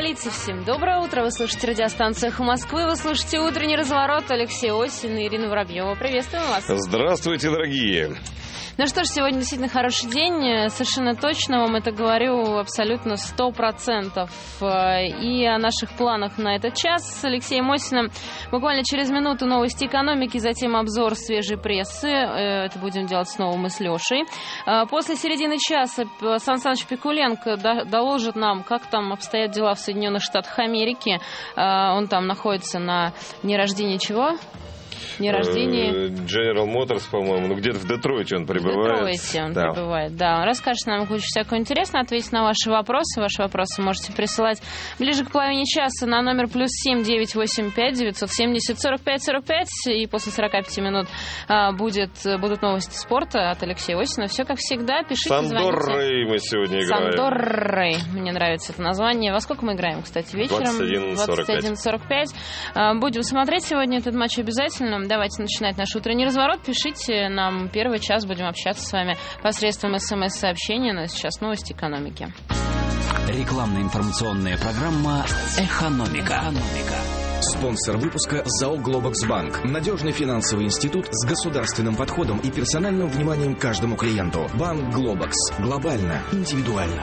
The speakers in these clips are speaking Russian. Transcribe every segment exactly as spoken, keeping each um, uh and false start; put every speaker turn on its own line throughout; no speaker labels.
столицы. Всем доброе утро. Вы слушаете радиостанцию «Эхо Москвы». Вы слушаете «Утренний разворот». Алексей Осин и Ирина Воробьева. Приветствуем вас.
Здравствуйте, дорогие.
Ну что ж, сегодня действительно хороший день. Совершенно точно вам это говорю абсолютно сто процентов. И о наших планах на этот час с Алексеем Осиным. Буквально через минуту новости экономики, затем обзор свежей прессы. Это будем делать снова мы с Лешей. После середины часа Сан Саныч Пикуленко доложит нам, как там обстоят дела в Соединенных Штатах Америки. Он там находится на дне рождения чего? Дне рождения...
General Motors, по-моему, ну где-то в Детройте он пребывает.
В Детройте он
да.
пребывает, да. Он расскажет нам кучу всякого интересного, ответит на ваши вопросы. Ваши вопросы можете присылать ближе к половине часа на номер плюс семь девятьсот восемьдесят пять девятьсот семьдесят сорок пять сорок пять. И после сорока пяти минут а, будет, будут новости спорта от Алексея Осина. Все как всегда. Пишите,
звоните.
Сандоррой
мы сегодня играем.
Сандоррой. Мне нравится это название. Во сколько мы играем, кстати, вечером?
двадцать один сорок пять.
Будем смотреть сегодня этот матч обязательно. Давайте начинать наш утренний разворот. Пишите нам первый час, будем общаться с вами посредством смс-сообщения. Но сейчас новости экономики.
Рекламно-информационная программа «Экономика».
Спонсор выпуска ЗАО «Глобаксбанк». Надежный финансовый институт с государственным подходом и персональным вниманием к каждому клиенту. Банк «Глобакс». Глобально, индивидуально.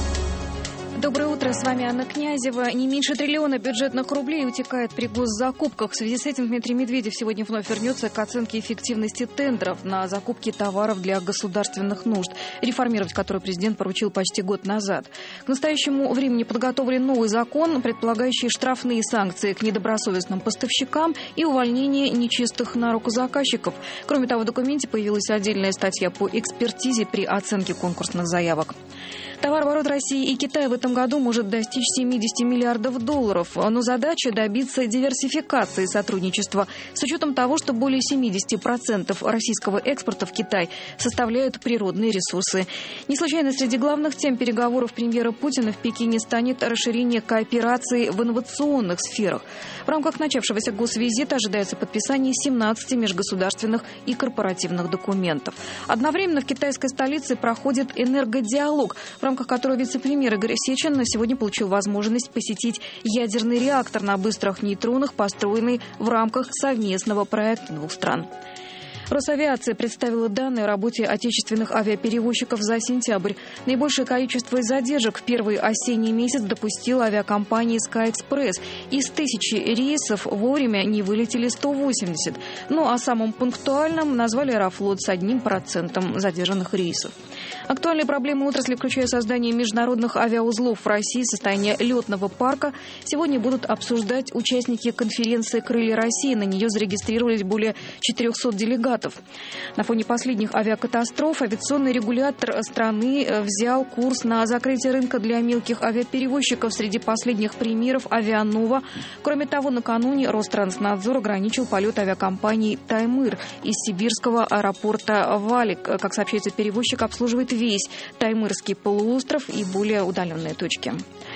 Доброе утро, с вами Анна Князева. Не меньше триллиона бюджетных рублей утекает при госзакупках. В связи с этим Дмитрий Медведев сегодня вновь вернется к оценке эффективности тендеров на закупки товаров для государственных нужд, реформировать который президент поручил почти год назад. К настоящему времени подготовлен новый закон, предполагающий штрафные санкции к недобросовестным поставщикам и увольнение нечистых на руку заказчиков. Кроме того, в документе появилась отдельная статья по экспертизе при оценке конкурсных заявок. Товарооборот России и Китая в этом году может достичь семьдесят миллиардов долларов, но задача добиться диверсификации сотрудничества с учетом того, что более семьдесят процентов российского экспорта в Китай составляют природные ресурсы. Не случайно среди главных тем переговоров премьера Путина в Пекине станет расширение кооперации в инновационных сферах. В рамках начавшегося госвизита ожидается подписание семнадцати межгосударственных и корпоративных документов. Одновременно в китайской столице проходит энергодиалог, в рамках которого вице-премьер Игорь Сечин сегодня получил возможность посетить ядерный реактор на быстрых нейтронах, построенный в рамках совместного проекта двух стран. Росавиация представила данные о работе отечественных авиаперевозчиков за сентябрь. Наибольшее количество задержек в первый осенний месяц допустила авиакомпания «Скай-Экспресс». Из тысячи рейсов вовремя не вылетели сто восемьдесят. Ну а самым пунктуальным назвали «Аэрофлот» с одним процентом задержанных рейсов. Актуальные проблемы отрасли, включая создание международных авиаузлов в России, состояние летного парка, сегодня будут обсуждать участники конференции «Крылья России». На нее зарегистрировались более четырехсот делегатов. На фоне последних авиакатастроф авиационный регулятор страны взял курс на закрытие рынка для мелких авиаперевозчиков. Среди последних примеров «Авианова». Кроме того, накануне Ространснадзор ограничил полет авиакомпании «Таймыр» из сибирского аэропорта Валик. Как сообщается, перевозчик обслуживает весь Таймырский полуостров и более удаленные точки.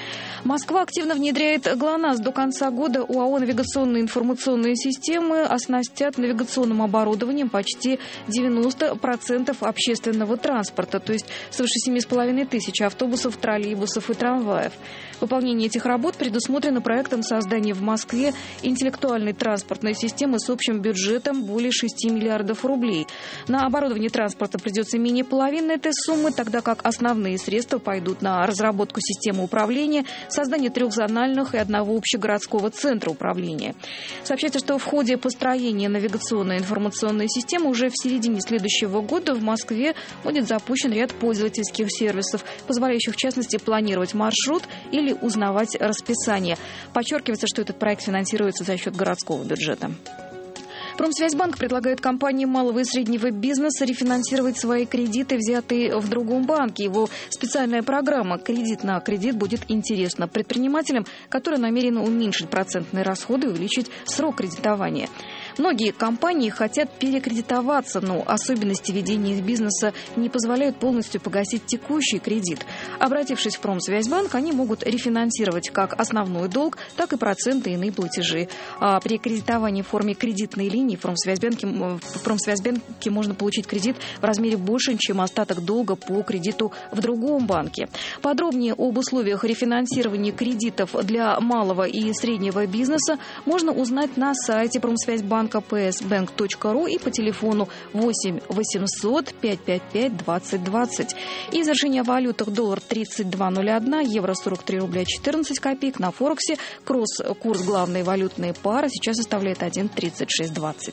Москва активно внедряет ГЛОНАСС. До конца года ОАО «Навигационные информационные системы» оснастят навигационным оборудованием почти девяносто процентов общественного транспорта, то есть свыше семи с половиной тысяч автобусов, троллейбусов и трамваев. Выполнение этих работ предусмотрено проектом создания в Москве интеллектуальной транспортной системы с общим бюджетом более шести миллиардов рублей. На оборудование транспорта придется менее половины этой суммы, тогда как основные средства пойдут на разработку системы управления, создание трех зональных и одного общегородского центра управления. Сообщается, что в ходе построения навигационной информационной системы уже в середине следующего года в Москве будет запущен ряд пользовательских сервисов, позволяющих, в частности, планировать маршрут или узнавать расписание. Подчеркивается, что этот проект финансируется за счет городского бюджета. Промсвязьбанк предлагает компаниям малого и среднего бизнеса рефинансировать свои кредиты, взятые в другом банке. Его специальная программа «Кредит на кредит» будет интересна предпринимателям, которые намерены уменьшить процентные расходы и увеличить срок кредитования. Многие компании хотят перекредитоваться, но особенности ведения их бизнеса не позволяют полностью погасить текущий кредит. Обратившись в Промсвязьбанк, они могут рефинансировать как основной долг, так и проценты и иные платежи. А при кредитовании в форме кредитной линии в Промсвязьбанке, в Промсвязьбанке можно получить кредит в размере больше, чем остаток долга по кредиту в другом банке. Подробнее об условиях рефинансирования кредитов для малого и среднего бизнеса можно узнать на сайте Промсвязьбанка пэ эс банк точка ру и по телефону восемь восемьсот пятьсот пятьдесят пять двадцать двадцать. И изражение в валютах: доллар тридцать два ноль один, евро сорок три рубля четырнадцать копеек. На Форексе кросс-курс главной валютной пары сейчас составляет один тридцать шесть двадцать.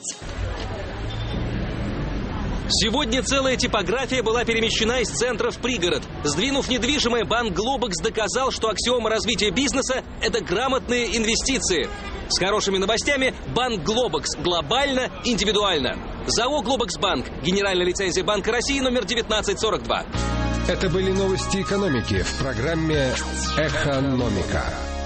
Сегодня целая типография была перемещена из центра в пригород. Сдвинув недвижимое, банк «Глобекс» доказал, что аксиома развития бизнеса – это грамотные инвестиции. С хорошими новостями банк «Глобекс» глобально, индивидуально. ЗАО «Глобексбанк». Генеральная лицензия Банка России номер девятнадцать сорок два.
Это были новости экономики в программе «Экономика».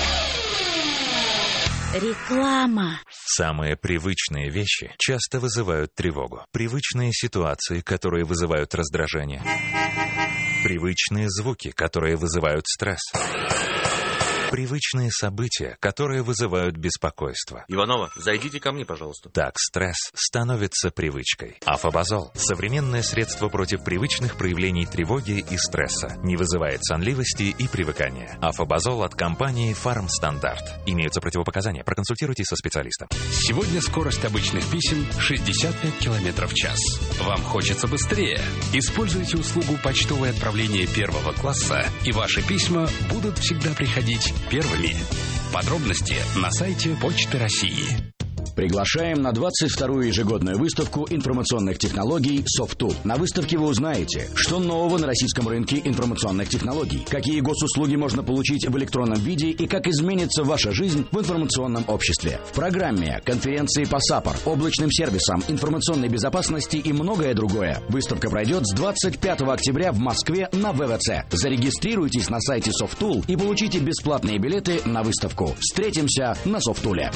Реклама.
Самые привычные вещи часто вызывают тревогу. Привычные ситуации, которые вызывают раздражение. Привычные звуки, которые вызывают стресс. Привычные события, которые вызывают беспокойство.
Иванова, зайдите ко мне, пожалуйста.
Так стресс становится привычкой. Афобазол – современное средство против привычных проявлений тревоги и стресса. Не вызывает сонливости и привыкания. Афобазол от компании «Фармстандарт». Имеются противопоказания. Проконсультируйтесь со специалистом.
Сегодня скорость обычных писем шестьдесят пять километров в час. Вам хочется быстрее? Используйте услугу почтовое отправление первого класса, и ваши письма будут всегда приходить первыми. Подробности на сайте Почты России.
Приглашаем на двадцать вторую ежегодную выставку информационных технологий «Софтул». На выставке вы узнаете, что нового на российском рынке информационных технологий, какие госуслуги можно получить в электронном виде и как изменится ваша жизнь в информационном обществе. В программе конференции по САПОР, облачным сервисам, информационной безопасности и многое другое. Выставка пройдет с двадцать пятого октября в Москве на вэ вэ цэ. Зарегистрируйтесь на сайте «Софтул» и получите бесплатные билеты на выставку. Встретимся на «Софтуле».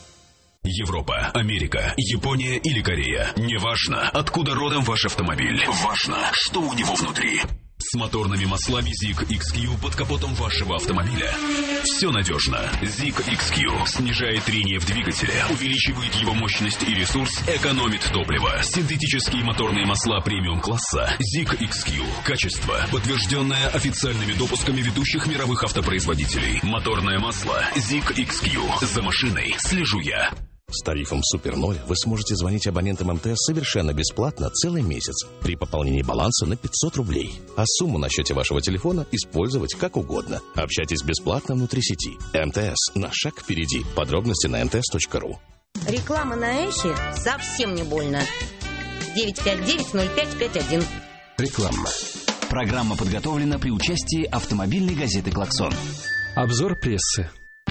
Европа, Америка, Япония или Корея. Неважно, откуда родом ваш автомобиль. Важно, что у него внутри. С моторными маслами зик икс кью под капотом вашего автомобиля все надежно. зик икс кью снижает трение в двигателе, увеличивает его мощность и ресурс, экономит топливо. Синтетические моторные масла премиум-класса зик икс кью. Качество, подтвержденное официальными допусками ведущих мировых автопроизводителей. Моторное масло зик икс кью. За машиной слежу я.
С тарифом Супер ноль вы сможете звонить абонентам эм тэ эс совершенно бесплатно целый месяц при пополнении баланса на пятьсот рублей. А сумму на счете вашего телефона использовать как угодно. Общайтесь бесплатно внутри сети. эм тэ эс. На шаг впереди. Подробности на эм тэ эс точка ру.
Реклама на Эхе совсем не больно. девять пять девять ноль пять пять один.
Реклама.
Программа подготовлена при участии автомобильной газеты «Клаксон».
Обзор прессы.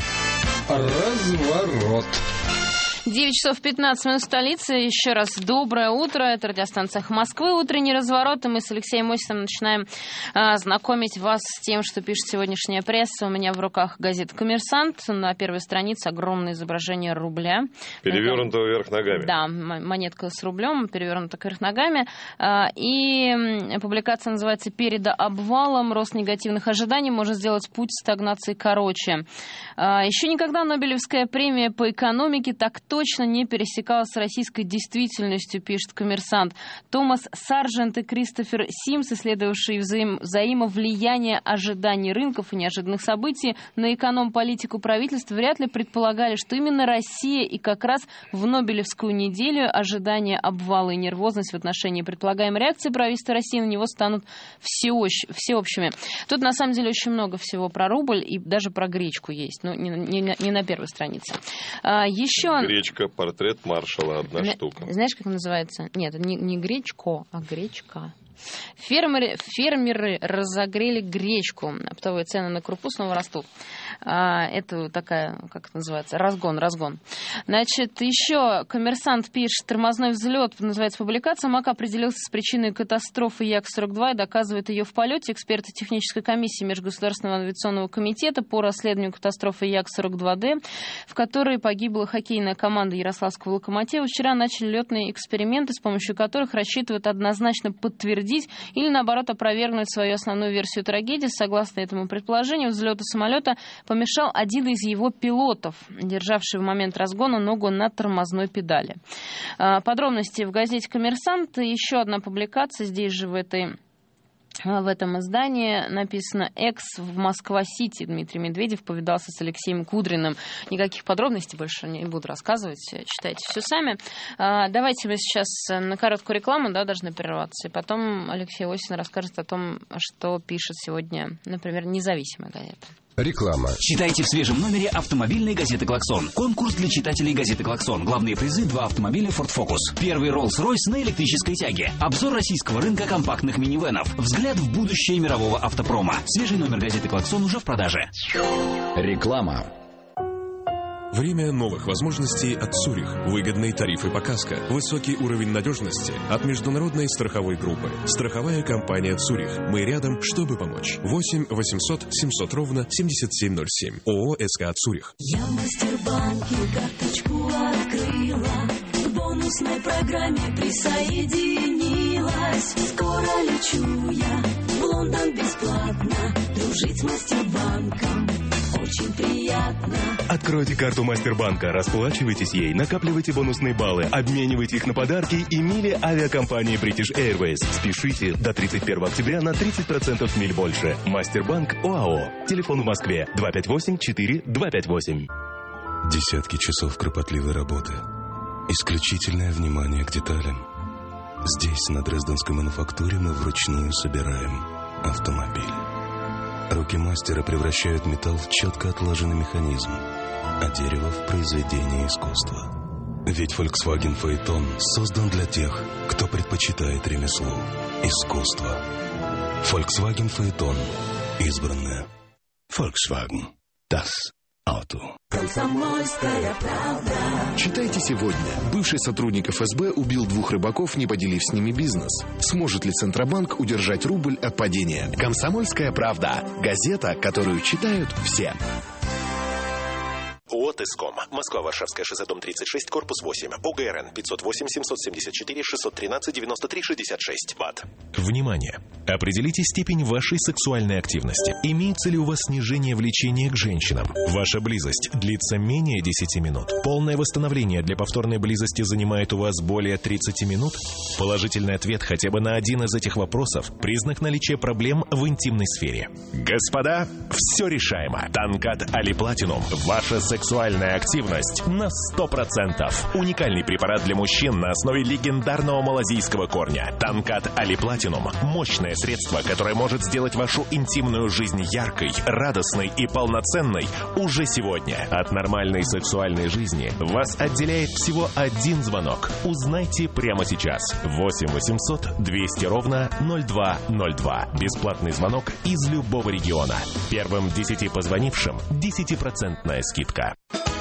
Разворот.
девять часов пятнадцать минут в столице. Еще раз доброе утро. Это радиостанция «Эхо Москвы». Утренний разворот. И мы с Алексеем Мосиным начинаем а, знакомить вас с тем, что пишет сегодняшняя пресса. У меня в руках газета «Коммерсант». На первой странице огромное изображение рубля.
Перевернутого вверх ногами.
Да, монетка с рублем, перевернута вверх ногами. А, и публикация называется «Перед обвалом. Рост негативных ожиданий может сделать путь стагнации короче». А, еще никогда Нобелевская премия по экономике так точно не пересекалась с российской действительностью, пишет «Коммерсант». Томас Саржент и Кристофер Симс, исследовавшие взаим... взаимовлияние ожиданий рынков и неожиданных событий на эконом-политику правительства, вряд ли предполагали, что именно Россия и как раз в Нобелевскую неделю ожидания обвала и нервозность в отношении предполагаемой реакции правительства России на него станут всеощ... всеобщими. Тут на самом деле очень много всего про рубль и даже про гречку есть, но не, не, не на первой странице. А, еще...
Гречка, портрет маршала, одна
Зна-
штука.
Знаешь, как он называется? Нет, не, не гречко, а гречка. Фермеры, фермеры разогрели гречку. Оптовые цены на крупу снова растут. Это такая, как это называется, разгон, разгон. Значит, еще «Коммерсант» пишет, тормозной взлет, называется публикация. МАК определился с причиной катастрофы Як сорок два и доказывает ее в полете. Эксперты технической комиссии Межгосударственного авиационного комитета по расследованию катастрофы Як сорок два Д, в которой погибла хоккейная команда Ярославского «Локомотива», вчера начали летные эксперименты, с помощью которых рассчитывают однозначно подтвердить или, наоборот, опровергнуть свою основную версию трагедии. Согласно этому предположению, взлету самолета помешал один из его пилотов, державший в момент разгона ногу на тормозной педали. Подробности в газете «Коммерсант». Еще одна публикация здесь же в этой... В этом издании написано «Экс в Москва-Сити». Дмитрий Медведев повидался с Алексеем Кудриным. Никаких подробностей больше не буду рассказывать. Читайте все сами. Давайте мы сейчас на короткую рекламу, да, должны прерваться. И потом Алексей Осин расскажет о том, что пишет сегодня, например, независимая газета.
Реклама.
Читайте в свежем номере автомобильной газеты «Клаксон». Конкурс для читателей газеты «Клаксон». Главные призы – два автомобиля Ford Focus. Первый Rolls-Royce на электрической тяге. Обзор российского рынка компактных минивенов. Взгляд в будущее мирового автопрома. Свежий номер газеты «Клаксон» уже в продаже.
Реклама.
Время новых возможностей от Цюрих. Выгодные тарифы по каско. Высокий уровень надежности от международной страховой группы. Страховая компания Цюрих. Мы рядом, чтобы помочь. восемь восемьсот семьсот ровно семьдесят семь ноль семь. ООО СК Цюрих.
Я в Мастербанке карточку открыла. К бонусной программе присоединилась. Скоро лечу я в Лондон бесплатно. Дружить с Мастербанком очень приятно.
Откройте карту Мастербанка, расплачивайтесь ей, накапливайте бонусные баллы, обменивайте их на подарки и мили авиакомпании British Airways. Спешите до тридцать первого октября на тридцать процентов миль больше. Мастербанк ОАО. Телефон в Москве два пять восемь четыре два пять восемь.
Десятки часов кропотливой работы. Исключительное внимание к деталям. Здесь, на Дрезденской мануфактуре, мы вручную собираем автомобиль. Руки мастера превращают металл в четко отлаженный механизм, а дерево в произведение искусства. Ведь Volkswagen Phaeton создан для тех, кто предпочитает ремесло, искусство. Volkswagen Phaeton. Избранное. Volkswagen. Das Auto.
Комсомольская правда.
Читайте сегодня. Бывший сотрудник эф эс бэ убил двух рыбаков, не поделив с ними бизнес. Сможет ли Центробанк удержать рубль от падения? Комсомольская правда. Газета, которую читают все.
ООО «Теском». Москва, Варшавское шоссе, дом тридцать шесть, корпус восемь. ОГРН пятьсот восемь семьсот семьдесят четыре шестьсот тринадцать девяносто три шестьдесят шесть. Бат.
Внимание! Определите степень вашей сексуальной активности. Имеется ли у вас снижение влечения к женщинам? Ваша близость длится менее десяти минут? Полное восстановление для повторной близости занимает у вас более тридцати минут? Положительный ответ хотя бы на один из этих вопросов – признак наличия проблем в интимной сфере. Господа, все решаемо. Танкат Али Платинум. Ваша сексуальная Сексуальная активность на сто процентов. Уникальный препарат для мужчин на основе легендарного малазийского корня. Танкат Али Платинум. Мощное средство, которое может сделать вашу интимную жизнь яркой, радостной и полноценной уже сегодня. От нормальной сексуальной жизни вас отделяет всего один звонок. Узнайте прямо сейчас. восемь восемьсот двести ровно ноль два ноль два. Бесплатный звонок из любого региона. Первым десяти позвонившим десятипроцентная скидка.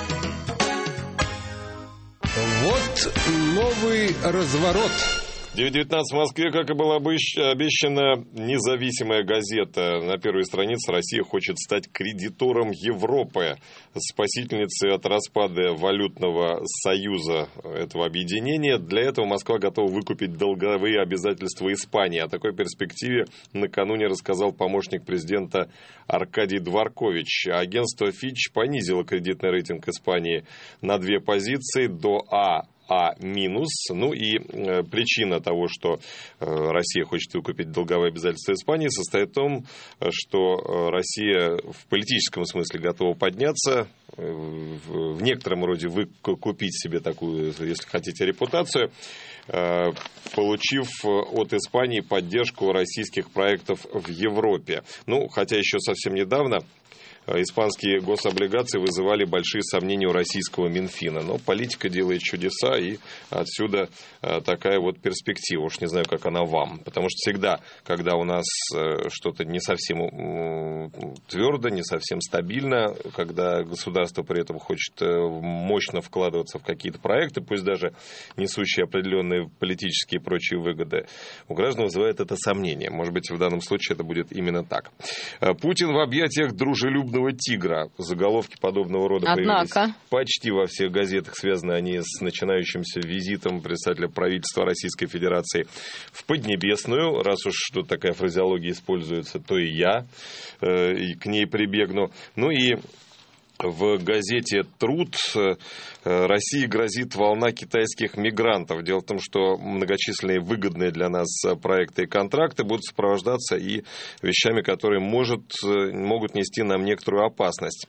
Вот новый разворот.
девять девятнадцать в Москве, как и было обещано, независимая газета. На первой странице: Россия хочет стать кредитором Европы, спасительницей от распада валютного союза этого объединения. Для этого Москва готова выкупить долговые обязательства Испании. О такой перспективе накануне рассказал помощник президента Аркадий Дворкович. Агентство Fitch понизило кредитный рейтинг Испании на две позиции до А. А минус. Ну и э, причина того, что э, Россия хочет выкупить долговые обязательства Испании, состоит в том, что э, Россия в политическом смысле готова подняться, э, в, в некотором роде выкупить себе такую, если хотите, репутацию, э, получив от Испании поддержку российских проектов в Европе. Ну, хотя еще совсем недавно испанские гособлигации вызывали большие сомнения у российского Минфина. Но политика делает чудеса, и отсюда такая вот перспектива. Уж не знаю, как она вам. Потому что всегда, когда у нас что-то не совсем твердо, не совсем стабильно, когда государство при этом хочет мощно вкладываться в какие-то проекты, пусть даже несущие определенные политические и прочие выгоды, у граждан вызывает это сомнение. Может быть, в данном случае это будет именно так. Путин в объятиях дружелюбного тигра. Заголовки подобного рода
Однако.
появились почти во всех газетах. Связаны они с начинающимся визитом представителя правительства Российской Федерации в Поднебесную. Раз уж тут такая фразеология используется, то и я э, и к ней прибегну. Ну и в газете «Труд» России грозит волна китайских мигрантов. Дело в том, что многочисленные выгодные для нас проекты и контракты будут сопровождаться и вещами, которые может, могут нести нам некоторую опасность.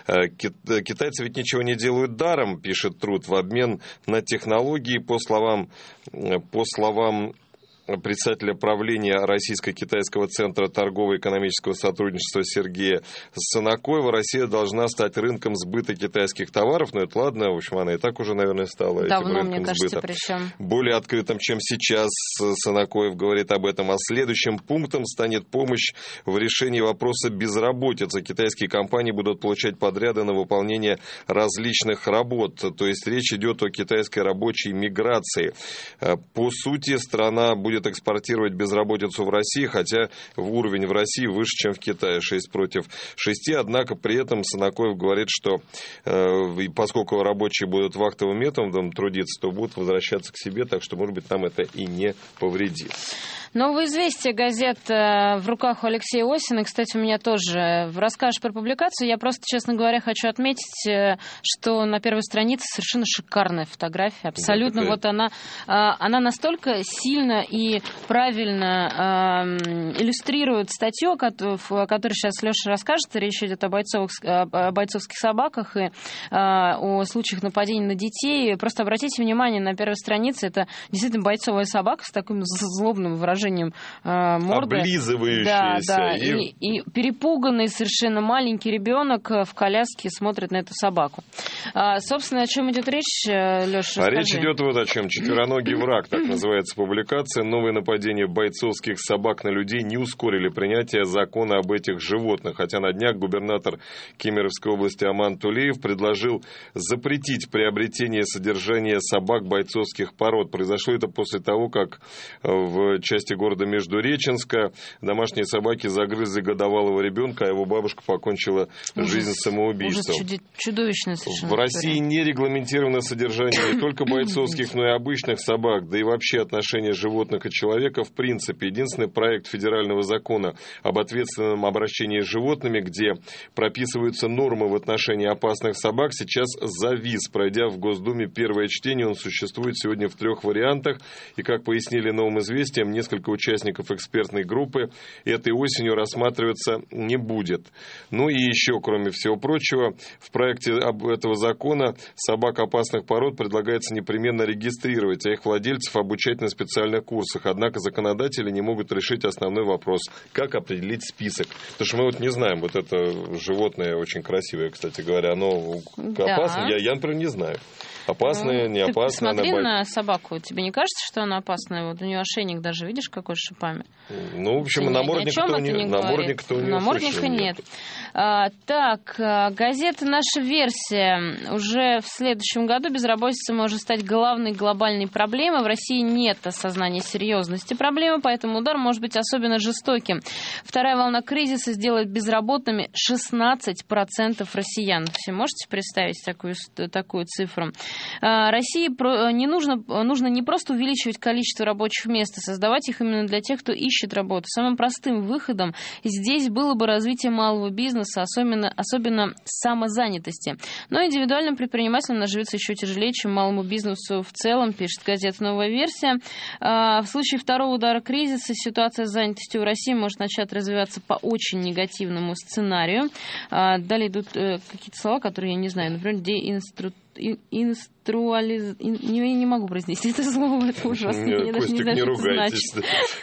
Китайцы ведь ничего не делают даром, пишет «Труд», в обмен на технологии, по словам, по словам председателя правления Российско-Китайского центра торгово-экономического сотрудничества Сергея Санакоева, Россия должна стать рынком сбыта китайских товаров. Но это ладно, в общем, она и так уже, наверное, стала
Давно,
этим рынком
мне кажется,
сбыта.
причем.
Более открытым, чем сейчас. Санакоев говорит об этом. А следующим пунктом станет помощь в решении вопроса безработицы. Китайские компании будут получать подряды на выполнение различных работ. То есть речь идет о китайской рабочей миграции. По сути, страна будет будет экспортировать безработицу в России, хотя уровень в России выше, чем в Китае, шесть против шести. Однако при этом Санакоев говорит, что э, поскольку рабочие будут вахтовым методом трудиться, то будут возвращаться к себе, так что, может быть, нам это и не повредит.
Новое известие газет в руках у Алексея Осина. Кстати, у меня тоже. Расскажешь про публикацию. Я просто, честно говоря, хочу отметить, что на первой странице совершенно шикарная фотография. Абсолютно. Да, вот она, она настолько сильно и правильно иллюстрирует статью, о которой сейчас Леша расскажет. Речь идет о бойцовских, о бойцовских собаках и о случаях нападений на детей. Просто обратите внимание, на первой странице это действительно бойцовая собака с таким злобным выражением морды.
Облизывающаяся.
Да, да. И... И, и перепуганный совершенно маленький ребенок в коляске смотрит на эту собаку. А, собственно, о чем идет речь, Леша,
А речь идет вот о чем. «Четвероногий враг», так называется публикация. Новые нападения бойцовских собак на людей не ускорили принятие закона об этих животных. Хотя на днях губернатор Кемеровской области Аман Тулеев предложил запретить приобретение и содержание собак бойцовских пород. Произошло это после того, как в части города Междуреченска домашние собаки загрызли годовалого ребенка, а его бабушка покончила ужас, жизнь самоубийством.
Ужас чудовищный совершенно.
В России не регламентировано содержание не только бойцовских, но и обычных собак, да и вообще отношения животных и человека в принципе. Единственный проект федерального закона об ответственном обращении с животными, где прописываются нормы в отношении опасных собак, сейчас завис. Пройдя в Госдуме первое чтение, он существует сегодня в трех вариантах. И, как пояснили «Новым известиям», несколько участников экспертной группы этой осенью рассматриваться не будет. Ну и еще, кроме всего прочего, в проекте этого закона собак опасных пород предлагается непременно регистрировать, а их владельцев обучать на специальных курсах. Однако законодатели не могут решить основной вопрос, как определить список. Потому что мы вот не знаем, вот это животное очень красивое, кстати говоря, оно
да.
опасно, я, я, например, не знаю. Опасная, не опасная.
Смотри
она...
на собаку. Тебе не кажется, что она опасная? Вот у нее ошейник даже, видишь, какой с шипами?
Ну, в общем, намордника-то не, не намордника-то у нее
намордника нет. нет. А, так, газета «Наша версия». Уже в следующем году безработица может стать главной глобальной проблемой. В России нет осознания серьезности проблемы, поэтому удар может быть особенно жестоким. Вторая волна кризиса сделает безработными шестнадцать процентов россиян. Все можете представить такую, такую цифру? России не нужно, нужно не просто увеличивать количество рабочих мест, а создавать их именно для тех, кто ищет работу. Самым простым выходом здесь было бы развитие малого бизнеса, особенно, особенно самозанятости. Но индивидуальным предпринимателям наживется еще тяжелее, чем малому бизнесу в целом, пишет газета «Новая версия». В случае второго удара кризиса ситуация с занятостью в России может начать развиваться по очень негативному сценарию. Далее идут какие-то слова, которые я не знаю, например, деинструктор. инструализ... Не, не могу произнести это слово, это ужасно.
Не, Костик, не ругайтесь.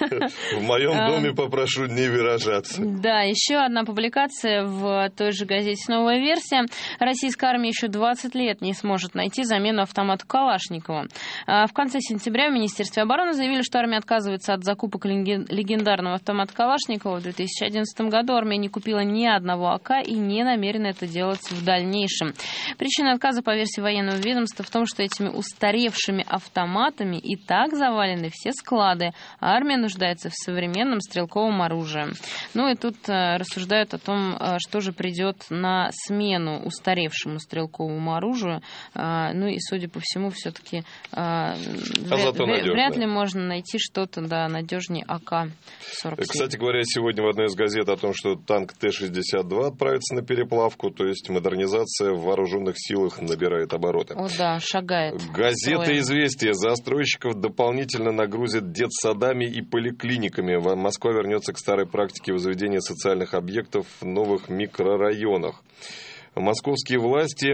В моем доме попрошу не выражаться.
Да, еще одна публикация в той же газете «Новая версия». Российская армия еще двадцать лет не сможет найти замену автомату Калашникова. В конце сентября в Министерстве обороны заявили, что армия отказывается от закупок легендарного автомата Калашникова. В две тысячи одиннадцатом году армия не купила ни одного АК и не намерена это делать в дальнейшем. Причина отказа, по версии военного ведомства, в том, что этими устаревшими автоматами и так завалены все склады, а армия нуждается в современном стрелковом оружии. Ну и тут э, рассуждают о том, э, что же придет на смену устаревшему стрелковому оружию. Э, ну и, судя по всему, все-таки э,
а
вряд, вряд, вряд ли можно найти что-то, да, надежнее А К сорок семь.
Кстати говоря, сегодня в одной из газет о том, что танк Т шестьдесят два отправится на переплавку, то есть модернизация в вооруженных силах набирает обороты.
О да, шагает.
Газета
Строим.
«Известия». Застройщиков дополнительно нагрузят детсадами и поликлиниками. Москва вернется к старой практике возведения социальных объектов в новых микрорайонах. Московские власти,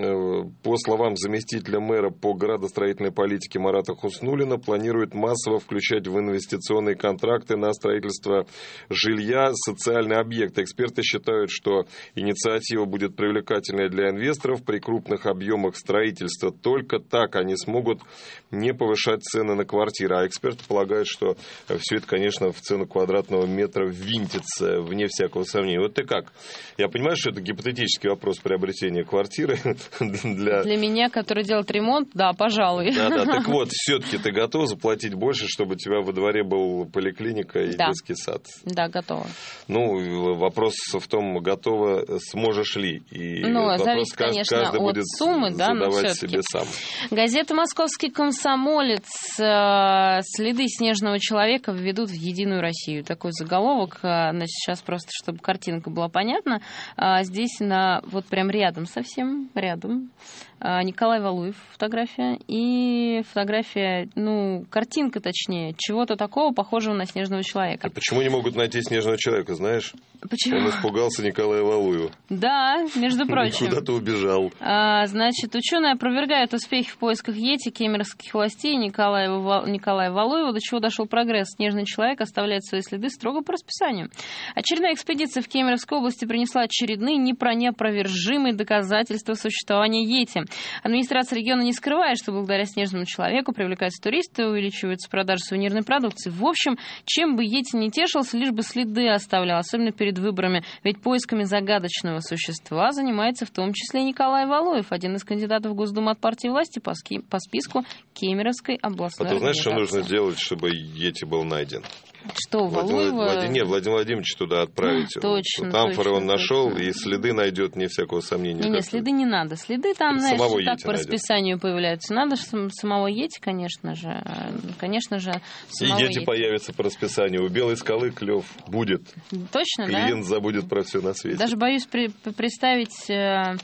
по словам заместителя мэра по градостроительной политике Марата Хуснуллина, планируют массово включать в инвестиционные контракты на строительство жилья социальные объекты. Эксперты считают, что инициатива будет привлекательной для инвесторов при крупных объемах строительства. Только так они смогут не повышать цены на квартиры. А эксперты полагают, что все это, конечно, в цену квадратного метра ввинтится, вне всякого сомнения. Вот ты как? Я понимаю, что это гипотетический вопрос. Вопрос приобретения квартиры для...
Для меня, который делает ремонт, да, пожалуй.
Да, да, так вот, все-таки ты готова заплатить больше, чтобы у тебя во дворе был поликлиника и
да.
детский сад?
Да, готова.
Ну, вопрос в том, готова сможешь ли. И
ну,
вопрос
зависит,
каждый,
конечно,
каждый
от
будет
суммы, да, но
задавать
все-таки.
себе сам.
Газета «Московский комсомолец». Следы снежного человека введут в Единую Россию. Такой заголовок. Значит, сейчас просто, чтобы картинка была понятна. Здесь на... Вот прям рядом совсем, рядом. Николай Валуев фотография. И фотография, ну, картинка точнее, чего-то такого похожего на снежного человека.
А почему не могут найти снежного человека, знаешь?
Почему?
Он испугался Николая Валуева.
Да, между прочим.
Куда-то убежал.
А, значит, ученые опровергают успехи в поисках Йети кемеровских властей Николая, Николая Валуева, до чего дошел прогресс. Снежный человек оставляет свои следы строго по расписанию. Очередная экспедиция в Кемеровской области принесла очередные неопровержимые доказательства существования Йети. Администрация региона не скрывает, что благодаря снежному человеку привлекаются туристы, увеличиваются продажи сувенирной продукции. В общем, чем бы Йети не тешился, лишь бы следы оставлял, особенно перед выборами. Ведь поисками загадочного существа занимается в том числе Николай Валуев, один из кандидатов в Госдуму от партии власти по, ски, по списку Кемеровской областной
А ты знаешь,
организации.
что нужно делать, чтобы Йети был найден?
Что,
Владимир,
Валуева?
Владимир, нет, Владимир Владимирович туда отправить.
Точно,
вот, амфоры
точно,
он нашел,
точно.
и следы найдет, не всякого сомнения.
Не, не, следы не надо. Следы там, знаешь,
самого
так
Йети
по
найдет.
расписанию появляются. Надо же самого Йети, конечно же. Конечно же,
И
самого
Йети
Йети.
появится по расписанию. У Белой скалы клев будет.
Точно,
Клиент
да?
забудет про все на свете.
Даже боюсь при, представить, э,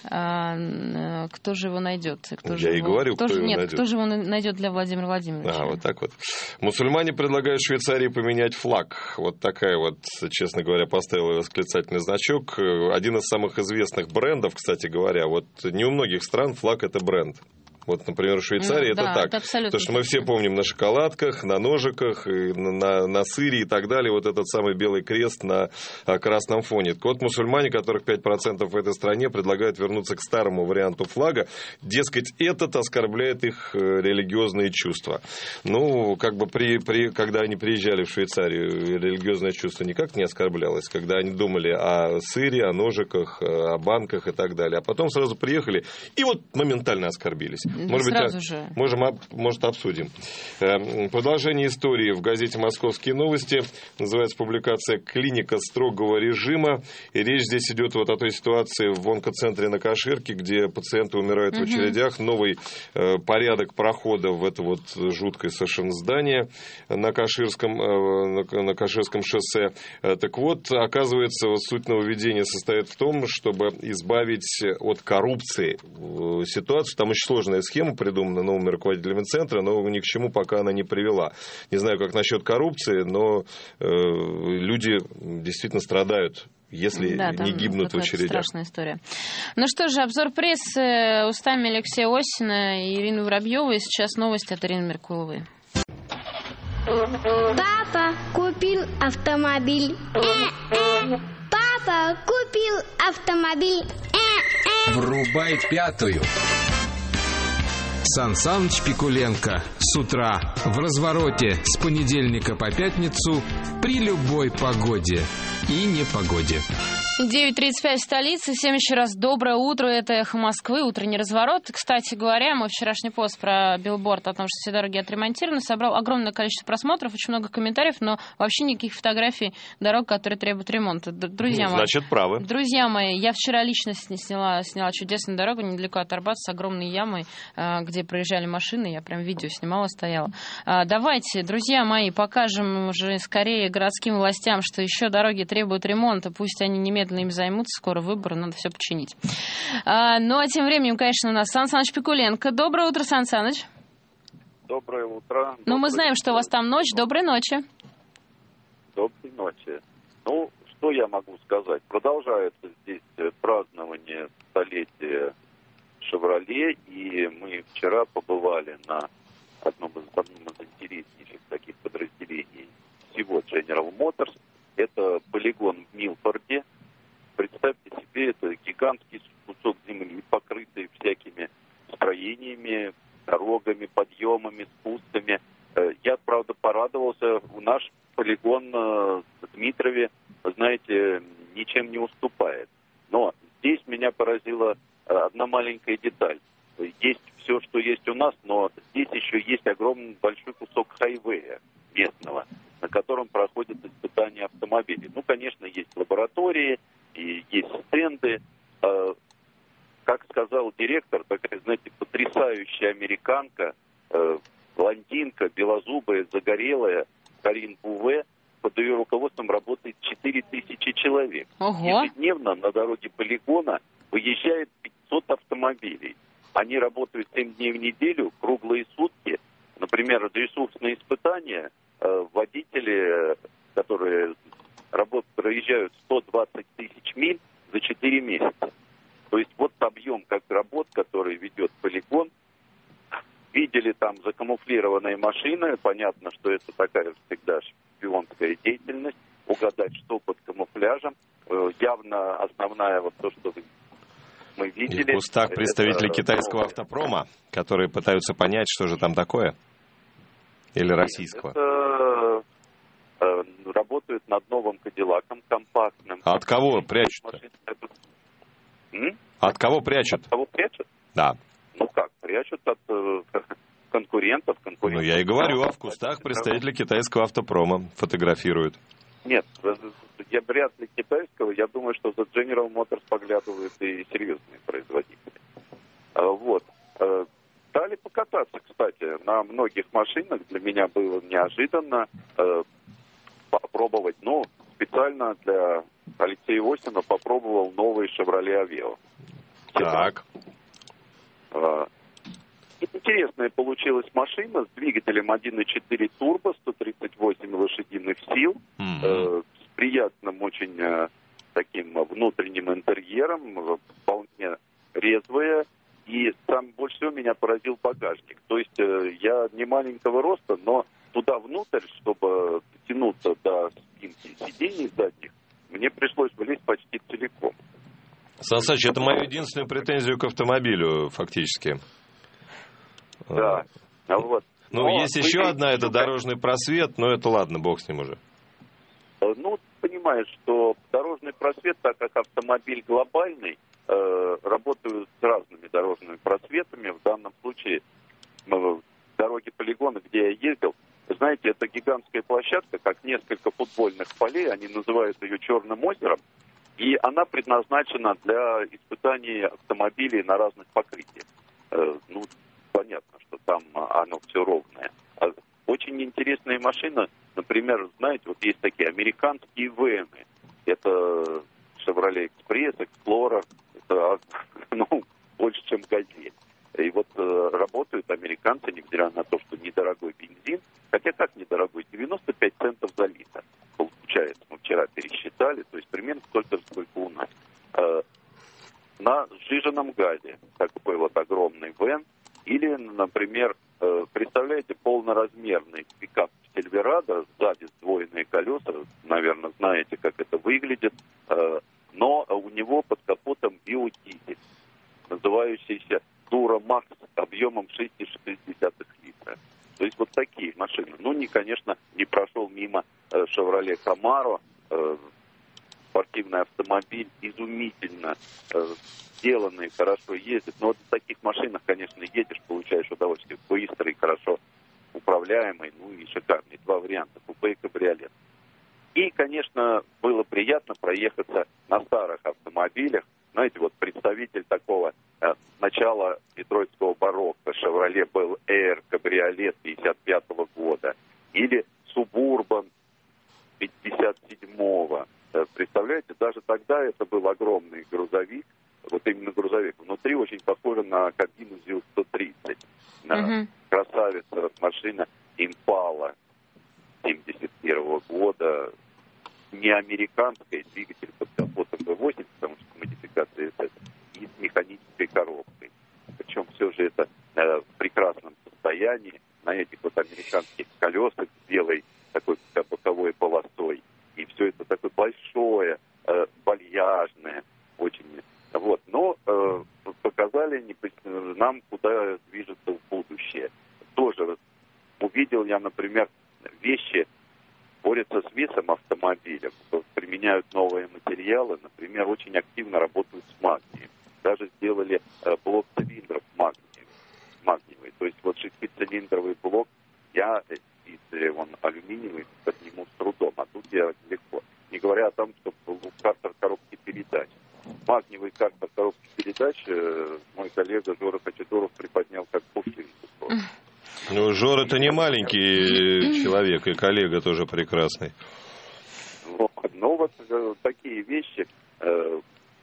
э, кто же его найдет. Кто
Я
же
и
его,
говорю, кто
же,
его
нет,
найдет.
кто же его найдет для Владимира Владимировича.
А, вот так вот. Мусульмане предлагают Швейцарии поменять флаг. Вот такая вот, честно говоря, поставила восклицательный значок. Один из самых известных брендов, кстати говоря. Вот не у многих стран флаг — это бренд. Вот, например, в Швейцарии
ну,
это
да,
так.
Это абсолютно.
То, что мы все помним на шоколадках, на ножиках, и на, на сыре и так далее. Вот этот самый белый крест на а, красном фоне. Так вот, мусульмане, которых пять процентов в этой стране, предлагают вернуться к старому варианту флага. Дескать, этот оскорбляет их религиозные чувства. Ну, как бы, при, при, когда они приезжали в Швейцарию, религиозное чувство никак не оскорблялось. Когда они думали о сыре, о ножиках, о банках и так далее. А потом сразу приехали и вот моментально оскорбились. Может
Сразу
быть,
же.
Можем, может, обсудим. Продолжение истории в газете «Московские новости». Называется публикация «Клиника строгого режима». И речь здесь идет вот о той ситуации в онкоцентре на Каширке, где пациенты умирают угу. в очередях. Новый э, порядок прохода в это вот жуткое совершенно здание на Каширском, э, на, на Каширском шоссе. Э, так вот, оказывается, вот суть нововведения состоит в том, чтобы избавить от коррупции э, ситуацию. Там очень сложная схема придумана новыми руководителями центра, но ни к чему пока она не привела. Не знаю, как насчет коррупции, но э, люди действительно страдают если
да,
не гибнут в очередях.
Страшная история. Ну что же, обзор прессы устами Алексея Осина и Ирины Воробьевой. Сейчас новости от Ирины Меркуловой.
Папа купил автомобиль. Папа купил автомобиль.
Врубай пятую. Сан Саныч Пикуленко с утра в развороте с понедельника по пятницу при любой погоде и непогоде.
девять тридцать пять в столице. Всем еще раз доброе утро. Это «Эхо Москвы», утренний разворот. Кстати говоря, мой вчерашний пост про билборд о том, что все дороги отремонтированы, собрал огромное количество просмотров, очень много комментариев, но вообще никаких фотографий дорог, которые требуют ремонта. Друзья мои,
значит, правы.
Друзья мои, я вчера лично сняла, сняла чудесную дорогу недалеко от Арбата с огромной ямой, где проезжали машины. Я прям видео снимала, стояла. Давайте, друзья мои, покажем уже скорее городским властям, что еще дороги требуют ремонта. Пусть они немедленно им займутся, скоро выборы, надо все починить. А, ну, а тем временем, конечно, у нас Сан Саныч Пикуленко. Доброе утро, Сан Саныч.
Доброе утро.
Ну, мы знаем, что у вас там ночь. Доброй ночи.
Доброй ночи. Ну, что я могу сказать? Продолжается здесь празднование столетия «Шевроле», и мы вчера побывали на одном из, одном из интереснейших таких подразделений всего General Motors. Это полигон в Милфорде. Представьте себе, это гигантский кусок земли, покрытый всякими строениями, дорогами, подъемами, спусками. Я, правда, порадовался. Наш полигон в Дмитрове, вы знаете, ничем не уступает. Но здесь меня поразила одна маленькая деталь. Есть все, что есть у нас, но здесь еще есть огромный большой кусок хайвея местного, на котором проходят испытания автомобилей. Ну, конечно, есть лаборатории, и есть стенды. Как сказал директор, такая, знаете, потрясающая американка, блондинка, белозубая, загорелая, Карин Буве, под ее руководством работает четыре тысячи человек.
Ого.
Ежедневно на дороге полигона выезжает пятьсот автомобилей. Они работают семь дней в неделю, круглые сутки. Например, ресурсные испытания, водители, которые работают, проезжают сто двадцать тысяч миль за четыре месяца. То есть вот объем как работ, который ведет полигон. Видели там закамуфлированные машины. Понятно, что это такая всегда шпионская деятельность. Угадать, что под камуфляжем. Явно основная вот то, что мы видели.
И в кустах представители
это...
китайского автопрома, которые пытаются понять, что же там такое. Или российского.
Это... Работают над новым Кадиллаком компактным.
А от кого прячут?
М?
От кого прячут?
От кого прячут?
Да.
Ну как, прячут от э, конкурентов, конкурентов.
Ну я и говорю, а в кустах представители китайского автопрома фотографируют.
Нет, я вряд ли китайского, я думаю, что за General Motors поглядывают и серьезные производители. А, вот. Дали покататься, кстати, на многих машинах. Для меня было неожиданно э, попробовать, ну, специально для Алексея Осина попробовал новый Chevrolet Aveo.
Так.
А, интересная получилась машина с двигателем один и четыре турбо, сто тридцать восемь лошадиных сил, mm-hmm. э, с приятным очень э, таким внутренним интерьером, вполне резвая. И там больше всего меня поразил багажник. То есть э, я не маленького роста, но туда внутрь, чтобы дотянуться до спинки сидений задних, мне пришлось влезть почти целиком.
Сан Саныч, это мою единственную претензию к автомобилю, фактически.
Да. А вот.
Ну, но есть еще одна, это дорожный просвет, но это ладно, бог с ним уже.
Ну, понимаешь, что дорожный просвет, так как автомобиль глобальный, э, работают с разными дорожными просветами. В данном случае э, дороги полигона, где я ездил, знаете, это гигантская площадка, как несколько футбольных полей, они называют ее Черным озером, и она предназначена для испытаний автомобилей на разных покрытиях. Э, ну, понятно, что там оно все ровное. Очень интересная машина, например, знаете, вот есть такие американские ВЭМы. Это Chevrolet Express, Explorer, это, ну, больше, чем Газель. И вот э, работают американцы, невзирая на то, что недорогой бензин, хотя как недорогой, девяносто пять центов за литр получается. Мы вчера пересчитали, то есть примерно столько зеленом газе, такой вот огромный вэн, или, например, представляете, полноразмерный пикап Сильверадо, сзади сдвоенные колеса, наверное, знаете, как это выглядит, но у него под капотом биодизель, называющийся Дура-Макс объемом шесть целых шесть десятых литра. То есть вот такие машины. Ну, не, конечно, не прошел мимо Chevrolet Camaro, спортивный автомобиль, изумительно сделанный, хорошо ездит. Но вот в таких машинах, конечно, едешь, получаешь удовольствие. Быстрый, хорошо управляемый, ну и шикарный. Два варианта, купе и кабриолет. И, конечно, было приятно проехаться на старых автомобилях. Знаете, вот представитель такого э, начала детройтского барокко, Chevrolet Bel Air, кабриолет пятьдесят пятого года, или Suburban пятьдесят седьмого. Э, представляете, даже тогда это был огромный грузовик, вот именно грузовик. Внутри очень похоже на кабину ЗИЛ сто тридцать. Uh-huh. Красавица машина Impala семьдесят первого года. Не американская, двигатель под капотом вэ восемь, потому что модификация это, и с механической коробкой. Причем все же это э, в прекрасном состоянии, на этих вот американских колесах с белой такой боковой полосой. И все это такое большое, э, вальяжное, очень. Вот. Но э, показали нам, куда движется в будущее. Тоже увидел я, например, вещи, борются с весом автомобиля, применяют новые материалы, например, очень активно работают с магнием. Даже сделали э, блок цилиндров магниевый, магниевый. То есть вот шестицилиндровый блок, я, если он алюминиевый, подниму с трудом, а тут я легко. Не говоря о том, что был картер коробки передач. Магниевый картер коробки передач э, мой коллега Жора Хачатуров приподнял как пушинку.
Ну, Жора-то не маленький человек, и коллега тоже прекрасный.
Вот. Ну, вот э, такие вещи, э,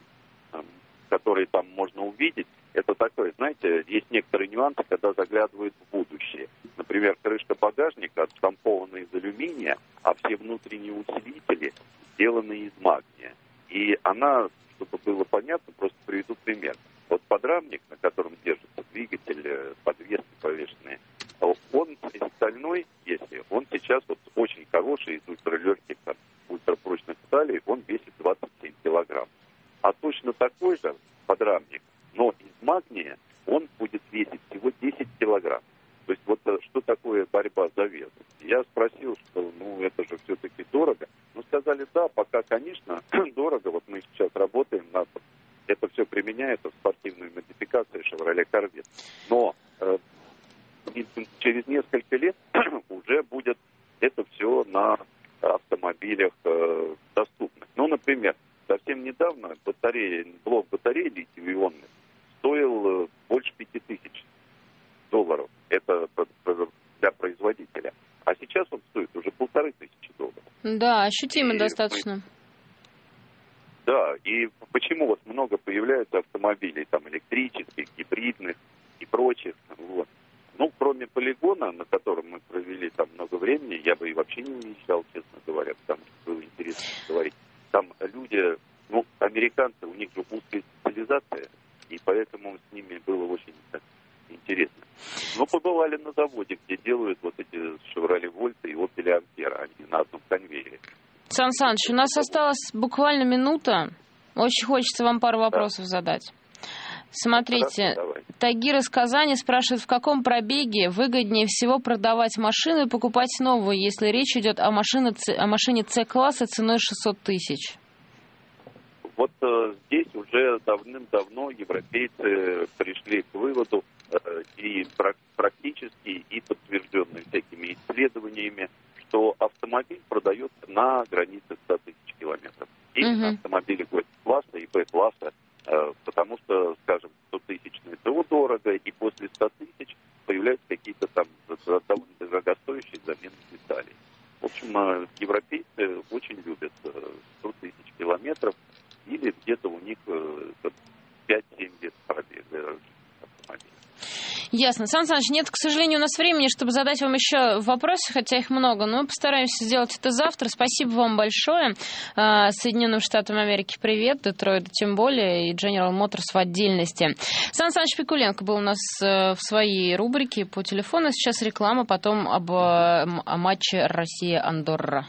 которые там можно увидеть, это такое, знаете, есть некоторые нюансы, когда заглядывают в будущее. Например, крышка багажника отштампована из алюминия, а все внутренние усилители сделаны из магния. И она, чтобы было понятно, просто приведу пример. Вот подрамник, на котором держится двигатель, подвески повешенные, он стальной, если он сейчас вот очень хороший, из ультралегких, ультрапрочных сталей, он весит двадцать семь килограмм. А точно такой же подрамник, но из магния, он будет весить всего десять килограмм. То есть вот что такое борьба за вес? Я спросил, что ну это же все-таки дорого. Ну сказали, да, пока, конечно, дорого. Вот мы сейчас работаем над... Это все применяется в спортивной модификации Chevrolet Corvette. Но э, через несколько лет уже будет это все на автомобилях э, доступно. Ну, например, совсем недавно батарея, блок батареи литий-ионных стоил э, больше пяти тысяч долларов. Это для производителя. А сейчас он стоит уже полторы тысячи долларов.
Да, ощутимо и достаточно.
Мы... Да, и почему вот много появляется автомобилей, там, электрических, гибридных и прочих, вот. Ну, кроме полигона, на котором мы провели там много времени, я бы и вообще не уезжал, честно говоря, потому что было интересно говорить. Там люди, ну, американцы, у них же узкая специализация, и поэтому с ними было очень так, интересно. Но побывали на заводе, где делают вот эти Chevrolet Volt и Opel Ampera, они на одном конвейере.
Сан Саныч, у нас осталась буквально минута. Очень хочется вам пару вопросов да. задать. Смотрите, Хорошо, Тагир из Казани спрашивает, в каком пробеге выгоднее всего продавать машину и покупать новую, если речь идет о машине, о машине С-класса ценой шестьсот тысяч?
Вот э, здесь уже давным-давно европейцы пришли к выводу, э, и практически, и подтвержденными всякими исследованиями, что автомобиль продается на границе ста тысяч километров. Именно uh-huh. автомобили класса и Б-класса, э, потому что, скажем, стотысячный ТО дорого, и после ста тысяч появляются какие-то там довольно дорогостоящие замены деталей. В общем, э, европейцы очень любят э, сто тысяч километров, или где-то у них э, пять-семь лет пробега автомобиля.
Ясно. Сан Саныч, нет, к сожалению, у нас времени, чтобы задать вам еще вопросы, хотя их много, но постараемся сделать это завтра. Спасибо вам большое. Соединенным Штатам Америки привет, Детройт тем более, и General Motors в отдельности. Сан Саныч Пикуленко был у нас в своей рубрике по телефону. Сейчас реклама, потом об о матче Россия-Андорра.